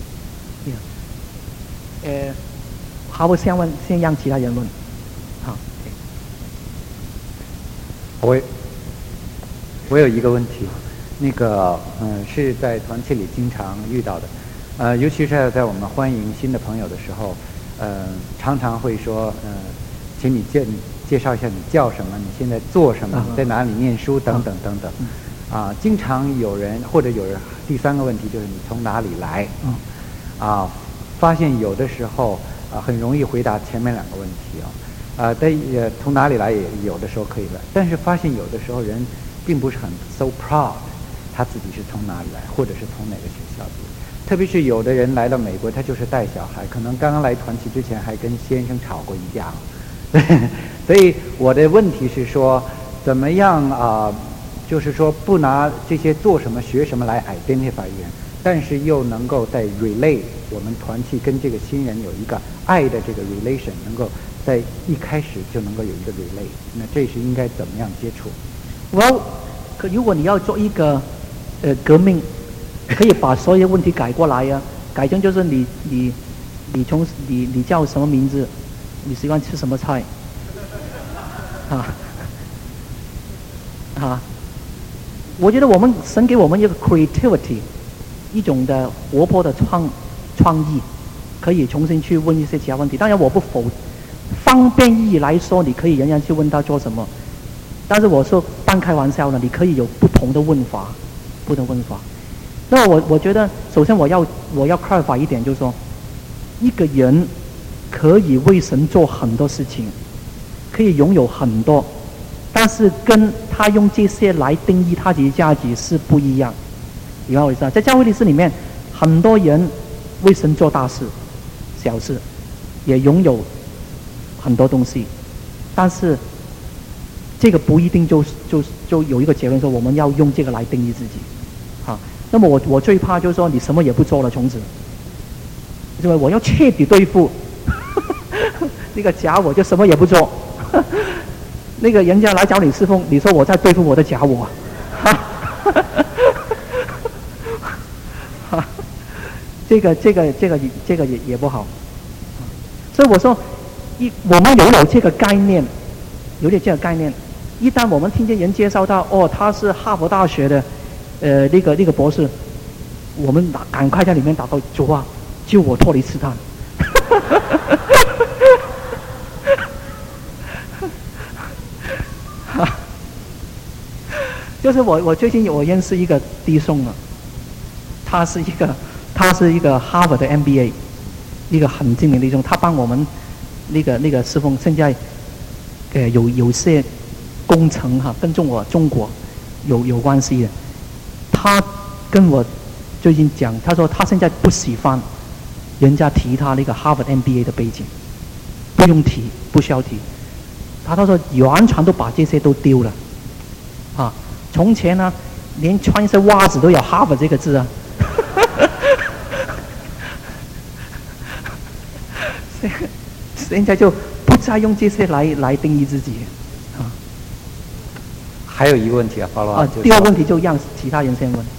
[SPEAKER 1] 呃，好，我先问，先让其他人问。好，
[SPEAKER 6] 我我有一个问题，那个嗯是在团体里经常遇到的，呃，尤其是在我们欢迎新的朋友的时候，呃，常常会说，呃，请你介你介绍一下你叫什么，你现在做什么，你在哪里念书等等等等，啊，经常有人或者有人第三个问题就是你从哪里来，啊，发现有的时候啊很容易回答前面两个问题啊。啊，但也从哪里来也有的时候可以来，但是发现有的时候人并不是很 so proud， 他自己是从哪里来，或者是从哪个学校里。特别是有的人来到美国，他就是带小孩，可能刚刚来团体之前还跟先生吵过一架。所以我的问题是说，怎么样啊、呃？就是说不拿这些做什么学什么来 identify 人，但是又能够在 relate 我们团体跟这个新人有一个爱的这个 relation， 能够在一开始就能够有一个 relate， 那这是应该怎么样接触？
[SPEAKER 1] 我可如果你要做一个呃革命，可以把所有问题改过来呀、啊，改成就是你你你从你你叫什么名字，你喜欢吃什么菜，啊， 啊，我觉得我们神给我们一个 creativity， 一种的活泼的创创意，可以重新去问一些其他问题。当然我不否方便意义来说，你可以仍然去问他做什么，但是我说半开玩笑呢，你可以有不同的问法，不同问法。那我我觉得，首先我要我要 clarify 一点，就是说，一个人可以为神做很多事情，可以拥有很多，但是跟他用这些来定义他自己价值是不一样。你明白我意思啊？在教会历史里面，很多人为神做大事、小事，也拥有很多东西，但是这个不一定就就就有一个结论说我们要用这个来定义自己，啊。那么我我最怕就是说你什么也不做了，从此，因为我要彻底对付那个假我，就什么也不做。那个人家来找你侍奉，你说我在对付我的假我，这个这个这个这个也也不好。所以我说，一我们有了这个概念，有点这个概念，一旦我们听见人介绍到哦，他是哈佛大学的。呃，那个那个博士，我们赶快在里面祷告，主啊，救我脱离试探。就是我我最近我认识一个弟兄了，他是一个他是一个哈佛的 M B A， 一个很精明的弟兄，他帮我们那个那个侍奉，现在呃有有些工程哈，跟中国中国有有关系的。他跟我最近讲，他说他现在不喜欢人家提他那个哈佛 M B A 的背景，不用提，不需要提。他他说完全都把这些都丢了，啊，从前呢，连穿一些袜子都有哈佛这个字啊。现在就不再用这些来来定义自己。
[SPEAKER 6] 还有一个问题啊，包罗
[SPEAKER 1] 啊，第二个问题就让其他人先问。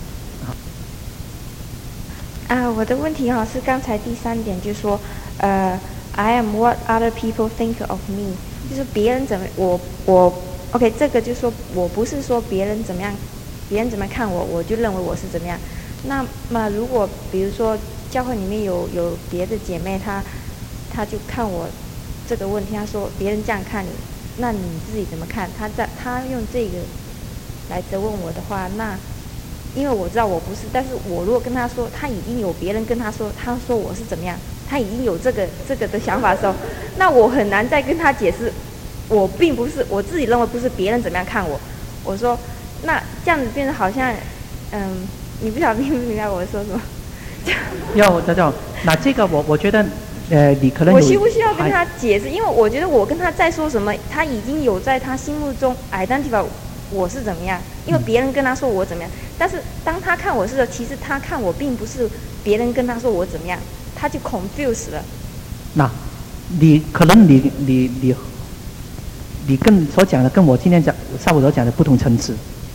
[SPEAKER 3] 啊，我的问题哈是刚才第三点，就是说，呃 ，I am what other people think of me， 就是别人怎么我我 ，OK， 这个就是说我不是说别人怎么样，别人怎么看我，我就认为我是怎么样。那么如果比如说教会里面有有别的姐妹，她她就看我这个问题，她说别人这样看你。那你自己怎么看？他在他用这个来责问我的话，那因为我知道我不是，但是我如果跟他说，他已经有别人跟他说，他说我是怎么样，他已经有这个这个的想法的时候，那我很难再跟他解释，我并不是我自己认为不是别人怎么样看我。我说，那这样子变得好像，嗯，你不晓得明不明白我说什么？
[SPEAKER 1] 要我知道，那这个我我觉得。呃，你可能
[SPEAKER 3] 我需不需要跟他解释？因为我觉得我跟他再说什么，他已经有在他心目中 identify 我是怎么样，因为别人跟他说我怎么样。但是当他看我的时候，其实他看我并不是别人跟他说我怎么样，他就 confused 了。
[SPEAKER 1] 那，你可能你你你你跟所讲的跟我今天讲下午所讲的不同层次。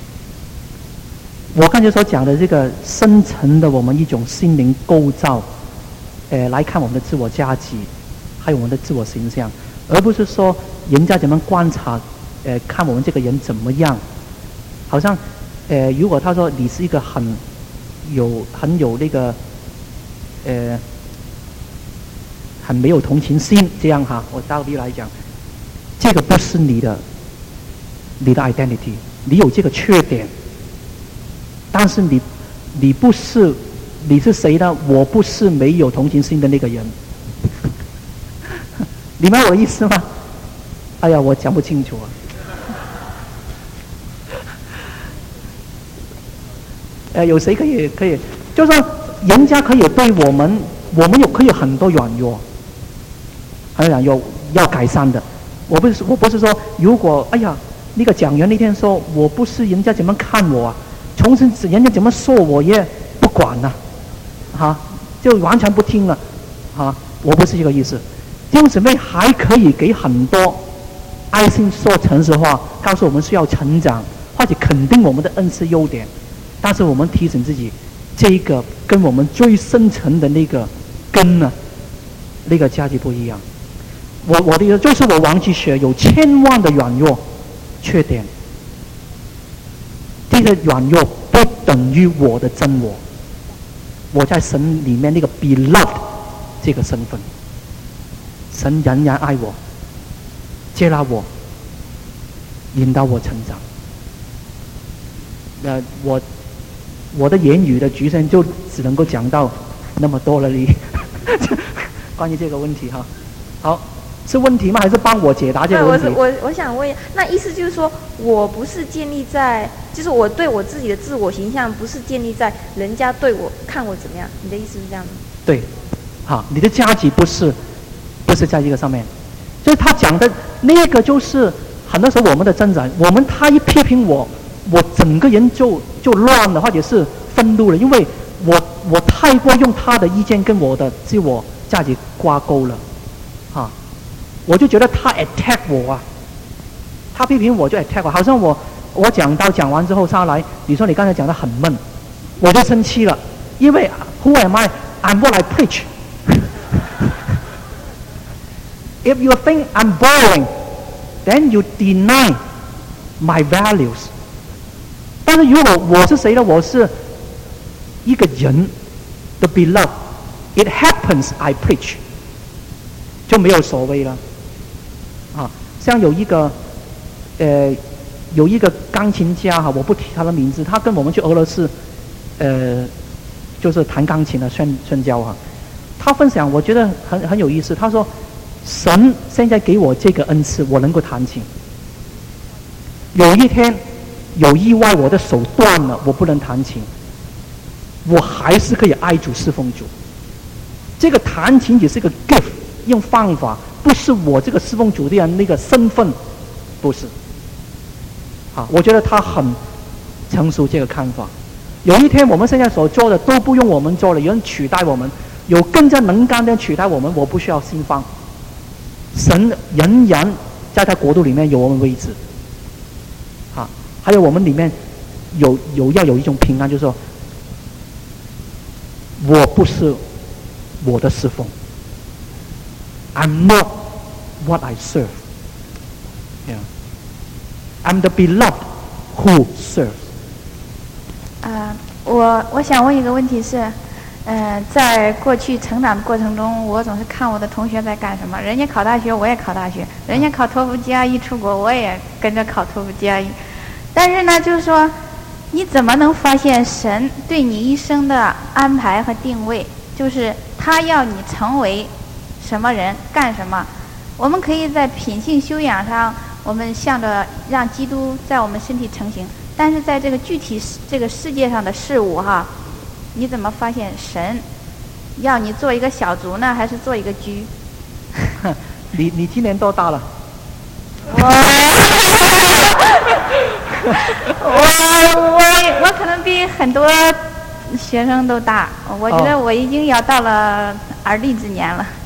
[SPEAKER 1] 我刚才所讲的这个深层的我们一种心灵构造。呃，来看我们的自我价值，还有我们的自我形象，而不是说人家怎么观察，呃，看我们这个人怎么样。好像，呃，如果他说你是一个很有很有那个，呃，很没有同情心，这样哈，我打个比喻来讲，这个不是你的你的 identity， 你有这个缺点，但是你你不是。你是谁呢？我不是没有同情心的那个人，你明白我的意思吗？哎呀，我讲不清楚啊。呃，有谁可以可以？就是说，人家可以对我们，我们有可以很多软弱，很多软弱要改善的。我不是我不是说，如果哎呀，那个讲员那天说我不是人家怎么看我啊，从此人家怎么说我也不管了、啊。哈，就完全不听了，哈，我不是这个意思。弟兄姊妹还可以给很多爱心说诚实话，告诉我们需要成长，或者肯定我们的恩赐优点，但是我们提醒自己，这一个跟我们最深层的那个根呢，那个价值不一样。我我的意思就是我王继学有千万的软弱缺点， 这个软弱不等于我的真我。我在神里面那个 beloved 这个身份，神仍然爱我，接纳我，引导我成长。呃，我我的言语的局限就只能够讲到那么多了哩。关于这个问题哈，好，是问题吗？还是帮我解答这个问题？
[SPEAKER 3] 我我我想问，那意思就是说我不是建立在，就是我对我自己的自我形象不是建立在人家对我看我怎么样？你的意思是这样吗？
[SPEAKER 1] 对，好，你的价值不是不是在这个上面，就是他讲的那个，就是很多时候我们的挣扎，我们他一批评我，我整个人就就乱了，或者是愤怒了，因为我我太过用他的意见跟我的自我价值挂钩了，啊，我就觉得他 attack 我啊，他批评我就 attack 我，好像我我讲到讲完之后上来，你说你刚才讲的很闷，我就生气了，因为 Who am I? I'm what I preach. If you think I'm boring, then you deny my values. 但是如果我是谁呢？我是一个人的 beloved. It happens I preach. 就没有所谓了。啊，像有一个呃有一个钢琴家哈，我不提他的名字，他跟我们去俄罗斯，呃，就是弹钢琴的宣宣教哈。他分享我觉得很很有意思，他说神现在给我这个恩赐，我能够弹琴。有一天有意外，我的手断了，我不能弹琴，我还是可以爱主侍奉主。这个弹琴只是一个 gift， 用方法，不是我这个侍奉主的人那个身份，不是。啊，我觉得他很成熟这个看法。有一天我们现在所做的都不用我们做了，有人取代我们，有更加能干的人取代我们，我不需要心慌。神仍然在他国度里面有我们位置。啊，还有我们里面有有要有一种平安，就是说我不是我的侍奉 ，I'm not what I serve. Yeah. I'm the beloved who serves.
[SPEAKER 7] 啊、呃，我我想问一个问题是，呃，在过去成长的过程中，我总是看我的同学在干什么，人家考大学，我也考大学，人家考托福 G R E 出国，我也跟着考托福 G R E。但是呢，就是说，你怎么能发现神对你一生的安排和定位？就是他要你成为什么人，干什么？我们可以在品性修养上，我们向着让基督在我们身体成型，但是在这个具体这个世界上的事物哈，你怎么发现神要你做一个小卒呢，还是做一个居？
[SPEAKER 1] 你你今年多大了？
[SPEAKER 7] 我我我我可能比很多学生都大，我觉得我已经要到了而立之年了。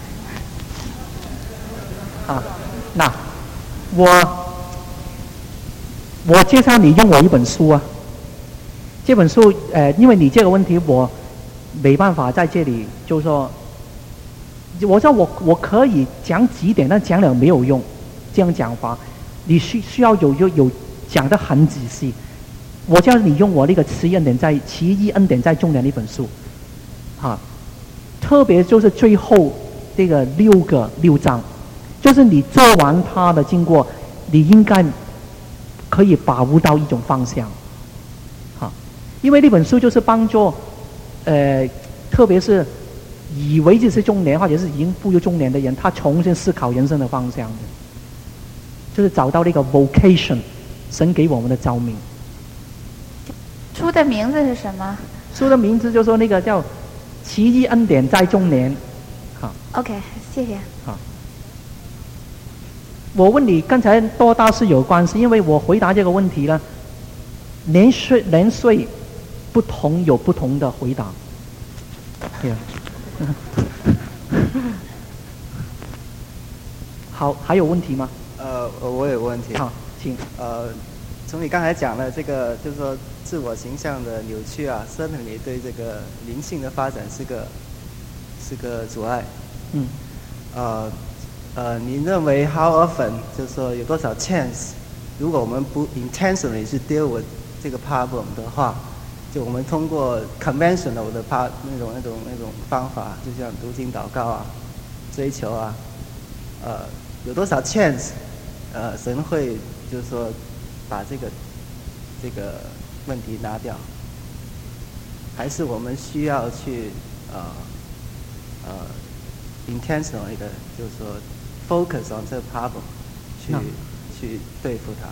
[SPEAKER 1] 啊，那我我介绍你用我一本书啊。这本书呃，因为你这个问题我没办法在这里，就是说，我说我我可以讲几点，但讲了没有用，这样讲法，你需需要有有有讲得很仔细。我叫你用我那个奇异恩典在奇异恩典在重点的一本书，啊，特别就是最后这个六个六章。就是你做完它的经过，你应该可以把握到一种方向，啊，因为那本书就是帮助，呃，特别是以为自己是中年或者是已经步入中年的人，他重新思考人生的方向的，就是找到那个 vocation， 神给我们的召命。
[SPEAKER 7] 书的名字是什么？
[SPEAKER 1] 书的名字就说那个叫《奇异恩典在中年》，好。
[SPEAKER 7] OK， 谢谢。
[SPEAKER 1] 好。我问你，刚才多大是有关系？因为我回答这个问题呢，年岁年岁不同有不同的回答。对啊。好，还有问题吗？
[SPEAKER 8] 呃，我有问题。
[SPEAKER 1] 好，请。
[SPEAKER 8] 呃，从你刚才讲的这个，就是说自我形象的扭曲啊，身体对这个灵性的发展是个是个阻碍。
[SPEAKER 1] 嗯。
[SPEAKER 8] 呃。呃，你认为 how often 就是说有多少 chance， 如果我们不 intentionally 去 deal with 这个 problem 的话，就我们通过 conventional 的 part 那种那种那种方法，就像读经祷告啊、追求啊，呃，有多少 chance， 呃，神会就是说把这个这个问题拿掉，还是我们需要去呃呃 intentionally 的，就是说 focus on 这个 problem， 去去对付它。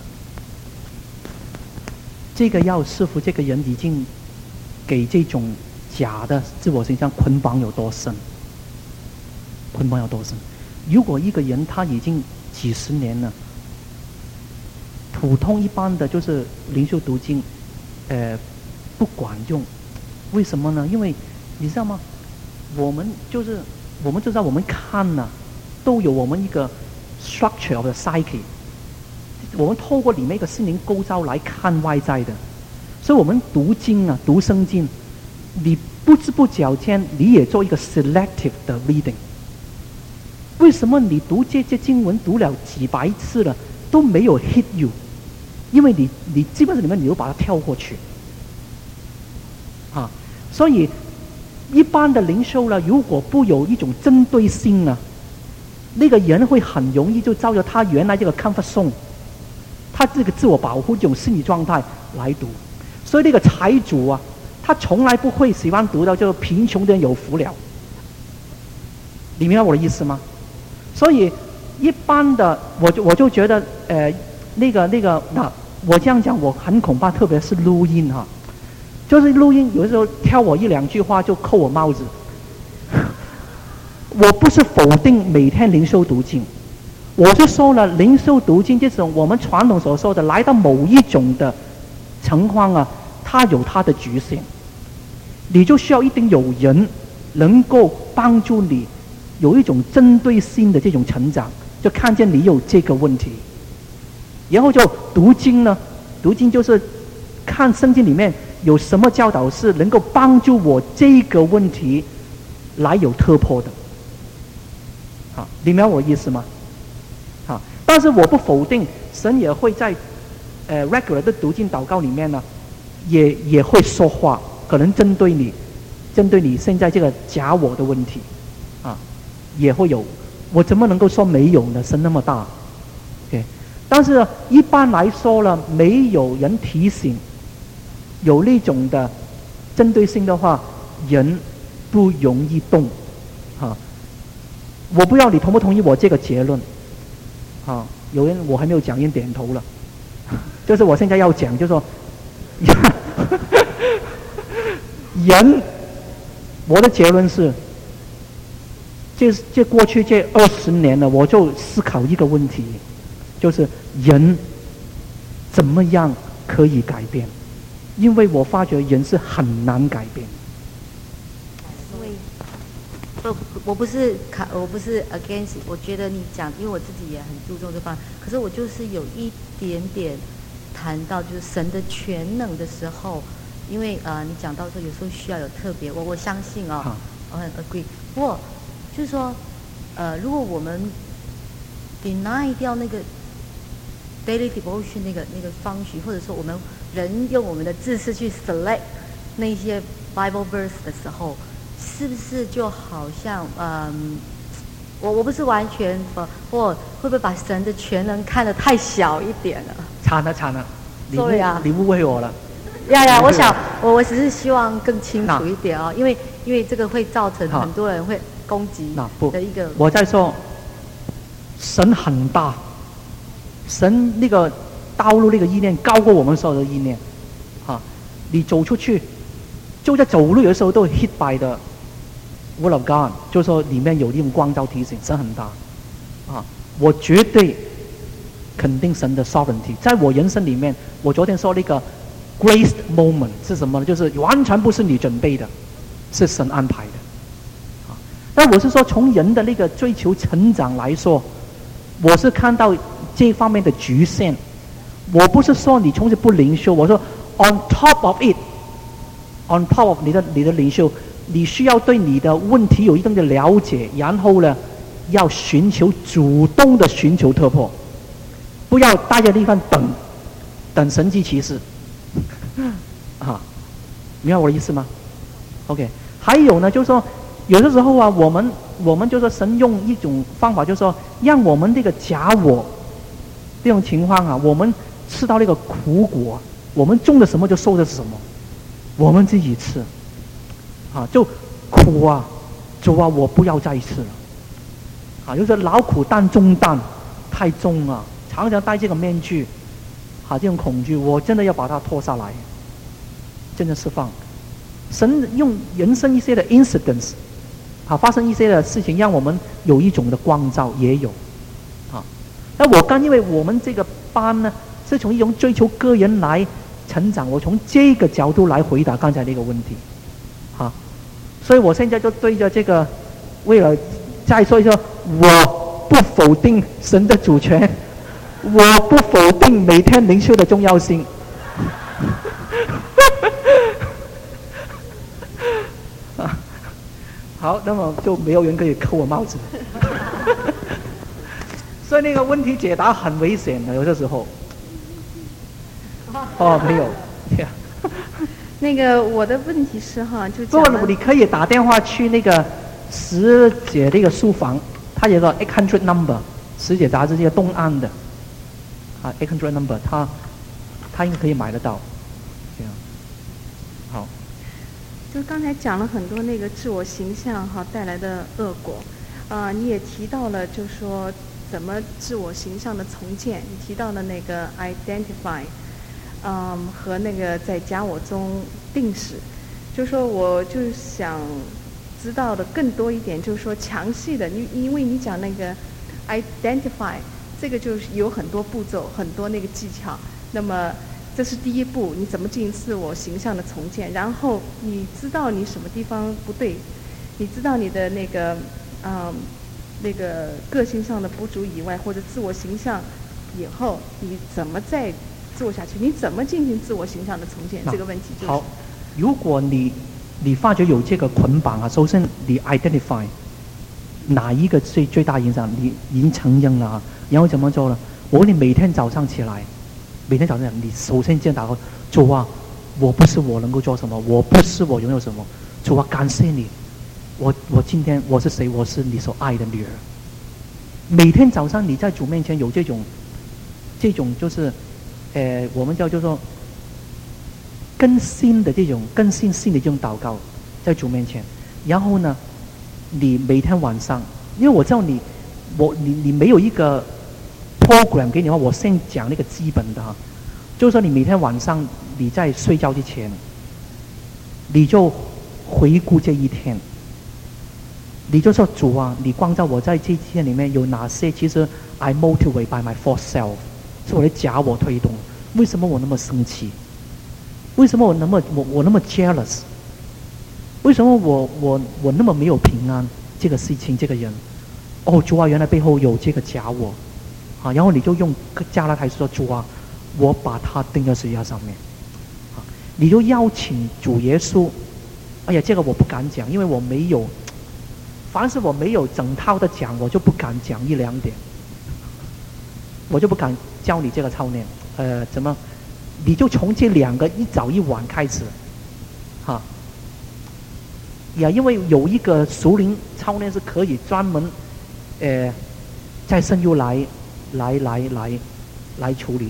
[SPEAKER 1] 这个要视乎这个人已经给这种假的自我形象捆绑有多深，捆绑有多深。如果一个人他已经几十年了，普通一般的就是灵修读经，呃，不管用，为什么呢？因为你知道吗？我们就是我们就知道我们看呢、啊，都有我们一个 structure of the psyche。我们透过里面一个心灵构造来看外在的，所以我们读经啊，读圣经，你不知不觉间你也做一个 selective 的 reading。为什么你读这些经文读了几百次了都没有 hit you？ 因为你你基本上里面你都把它跳过去，啊，所以一般的灵修呢，如果不有一种针对性呢，那个人会很容易就照着他原来这个 comfort zone。他这个自我保护这种心理状态来读，所以那个财主啊，他从来不会喜欢读到这个贫穷的人有福了。你明白我的意思吗？所以一般的，我就我就觉得，呃，那个那个，那我这样讲，我很恐怕，特别是录音哈，就是录音有的时候挑我一两句话就扣我帽子。我不是否定每天灵修读经。我是说了，灵修读经这种我们传统所说的，来到某一种的情况啊，它有它的局限，你就需要一定有人能够帮助你，有一种针对性的这种成长，就看见你有这个问题，然后就读经呢，读经就是看圣经里面有什么教导是能够帮助我这个问题来有突破的，好，你明白我意思吗？啊！但是我不否定，神也会在呃 regular 的读经祷告里面呢，也也会说话，可能针对你，针对你现在这个假我的问题，啊，也会有。我怎么能够说没有呢？神那么大 ，OK。但是一般来说呢，没有人提醒，有那种的针对性的话，人不容易动，啊。我不知道你同不同意我这个结论。啊，有人我还没有讲，人点头了，就是我现在要讲，就是说，人，我的结论是，这这过去这二十年了，我就思考一个问题，就是人怎么样可以改变？因为我发觉人是很难改变。
[SPEAKER 9] 不，我不是卡，我不是 against。我觉得你讲，因为我自己也很注重这方面，可是我就是有一点点谈到就是神的全能的时候，因为呃，你讲到说有时候需要有特别，我我相信哦，我很 agree。不过就是说，呃，如果我们 deny 掉那个 daily devotion 那个那个方式，或者说我们人用我们的知识去 select 那些 Bible verse 的时候。是不是就好像嗯，我我不是完全呃，或会不会把神的全能看得太小一点了？
[SPEAKER 1] 惨了惨了，你误
[SPEAKER 9] 啊，
[SPEAKER 1] 你误会我了。
[SPEAKER 9] 呀呀，我想我我只是希望更清楚一点哦，因为因为这个会造成很多人会攻击的一个。
[SPEAKER 1] 我在说，神很大，神那个道路那个意念高过我们所有的意念，啊，你走出去，就在走路有的时候都 hit by 的。Word of God， 就是说里面有一种光照提醒，神很大，啊，我绝对肯定神的 sovereignty。在我人生里面，我昨天说那个 grace moment 是什么呢？就是完全不是你准备的，是神安排的，啊。但我是说，从人的那个追求成长来说，我是看到这方面的局限。我不是说你从此不灵修，我说 on top of it，on top of 你的你的灵修。你需要对你的问题有一定的了解，然后呢，要寻求主动的寻求突破，不要待在地方等，等神迹奇事。 啊，明白我的意思吗 ？OK， 还有呢，就是说，有的时候啊，我们我们就说神用一种方法，就是说，让我们这个假我这种情况啊，我们吃到那个苦果，我们种的什么就收的是什么，我们自己吃，啊，就苦啊，主啊，我不要再吃了，啊，就是劳苦担重担太重了，常常戴这个面具。啊，这种恐惧，我真的要把它脱下来，真的释放。神用人生一些的 incidents， 啊，发生一些的事情，让我们有一种的光照，也有。啊，那我刚因为我们这个班呢，是从一种追求个人来成长，我从这个角度来回答刚才那个问题。啊，所以我现在就对着这个，为了再说一说，我不否定神的主权。我不否定每天灵修的重要性。好，那么就没有人可以扣我帽子。所以那个问题解答很危险的，有的时候。哦，没有。
[SPEAKER 3] 那个我的问题是哈，就
[SPEAKER 1] 不过你可以打电话去那个石姐那个书房，它有个eight hundred number， 石姐杂志这个东岸的。啊 ，eight hundred number， 他他应该可以买得到，这样。好。
[SPEAKER 3] 就刚才讲了很多那个自我形象哈带来的恶果，啊、呃，你也提到了，就说怎么自我形象的重建，你提到了那个 identify， 嗯，和那个在假我中定死，就说我就想知道的更多一点，就是说详细的，因因为你讲那个 identify。这个就是有很多步骤，很多那个技巧。那么，这是第一步，你怎么进行自我形象的重建？然后你知道你什么地方不对，你知道你的那个，嗯，那个个性上的不足以外，或者自我形象以后，你怎么再做下去？你怎么进行自我形象的重建？这个问题就是。
[SPEAKER 1] 好，如果你你发觉有这个捆绑啊，首先你 identify 哪一个最最大影响，你已经承认了啊。然后怎么做呢？我问你，每天早上起来，每天早上你首先先祷告，主啊，我不是我能够做什么，我不是我拥有什么，主啊，感谢你，我我今天我是谁？我是你所爱的女儿。每天早上你在主面前有这种，这种就是，呃，我们叫叫做更新的这种更新性的这种祷告，在主面前。然后呢，你每天晚上，因为我知道你，我你你没有一个 program 给你的话，我先讲那个基本的哈，就是说你每天晚上你在睡觉之前，你就回顾这一天，你就说主啊，你光照我在这一天里面有哪些其实 I motivate by my false self， 是我的假我推动，为什么我那么生气？为什么我那么我我那么 jealous？ 为什么我我我那么没有平安？这个事情这个人，哦主啊，原来背后有这个假我。啊，然后你就用加拉太书说主啊，我把它钉在十字架上面，啊，你就邀请主耶稣。哎呀，这个我不敢讲，因为我没有，凡是我没有整套的讲，我就不敢讲一两点，我就不敢教你这个操练。呃，怎么？你就从这两个一早一晚开始，哈、啊，呀，因为有一个属灵操练是可以专门，呃，在圣优来。来来来来处理的，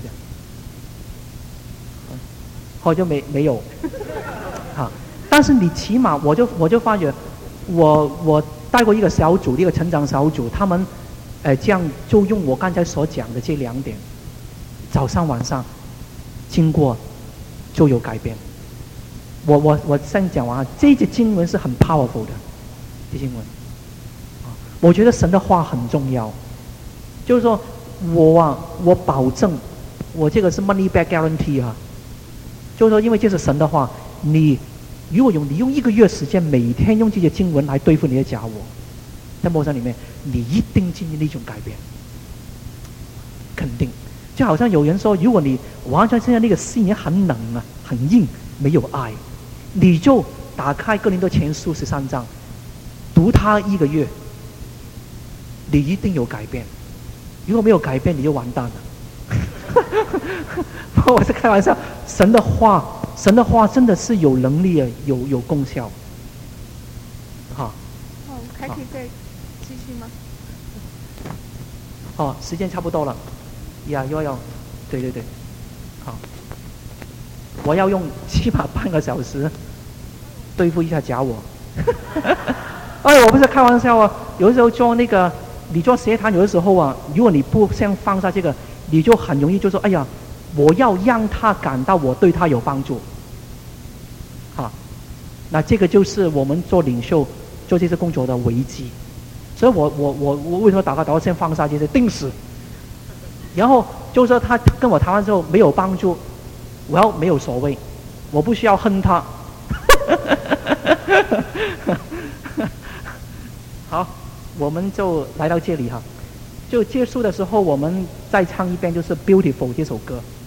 [SPEAKER 1] 或者没没有啊？但是你起码我就我就发觉，我我带过一个小组，一个成长小组，他们呃这样就用我刚才所讲的这两点，早上晚上经过就有改变。我我我先讲完，这节经文是很 powerful 的，这经文啊，我觉得神的话很重要，就是说。我啊，我保证，我这个是 money back guarantee 啊，就是说，因为这是神的话，你如果用你用一个月时间，每天用这些经文来对付你的假我，在陌生里面，你一定经历那种改变，肯定。就好像有人说，如果你完全现在那个心也很冷啊，很硬，没有爱，你就打开哥林多前书十三章，读它一个月，你一定有改变。如果没有改变，你就完蛋了。我是开玩笑，神的话神的话真的是有能力的，有有功效。好。
[SPEAKER 10] 哦，还可以再继续吗？
[SPEAKER 1] 哦，时间差不多了，呀，又要，对对对，好，我要用起码半个小时对付一下假我。哎，我不是开玩笑啊，有的时候做那个，你做协谈，有的时候啊，如果你不先放下这个，你就很容易就说，哎呀，我要让他感到我对他有帮助。好，那这个就是我们做领袖做这些工作的危机。所以我我我我为什么祷告祷告先放下这些定死，然后就是说他跟我谈完之后没有帮助，我要没有所谓，我不需要恨他。好，我们就来到这里哈，就结束的时候我们再唱一遍就是《Beautiful》这首歌。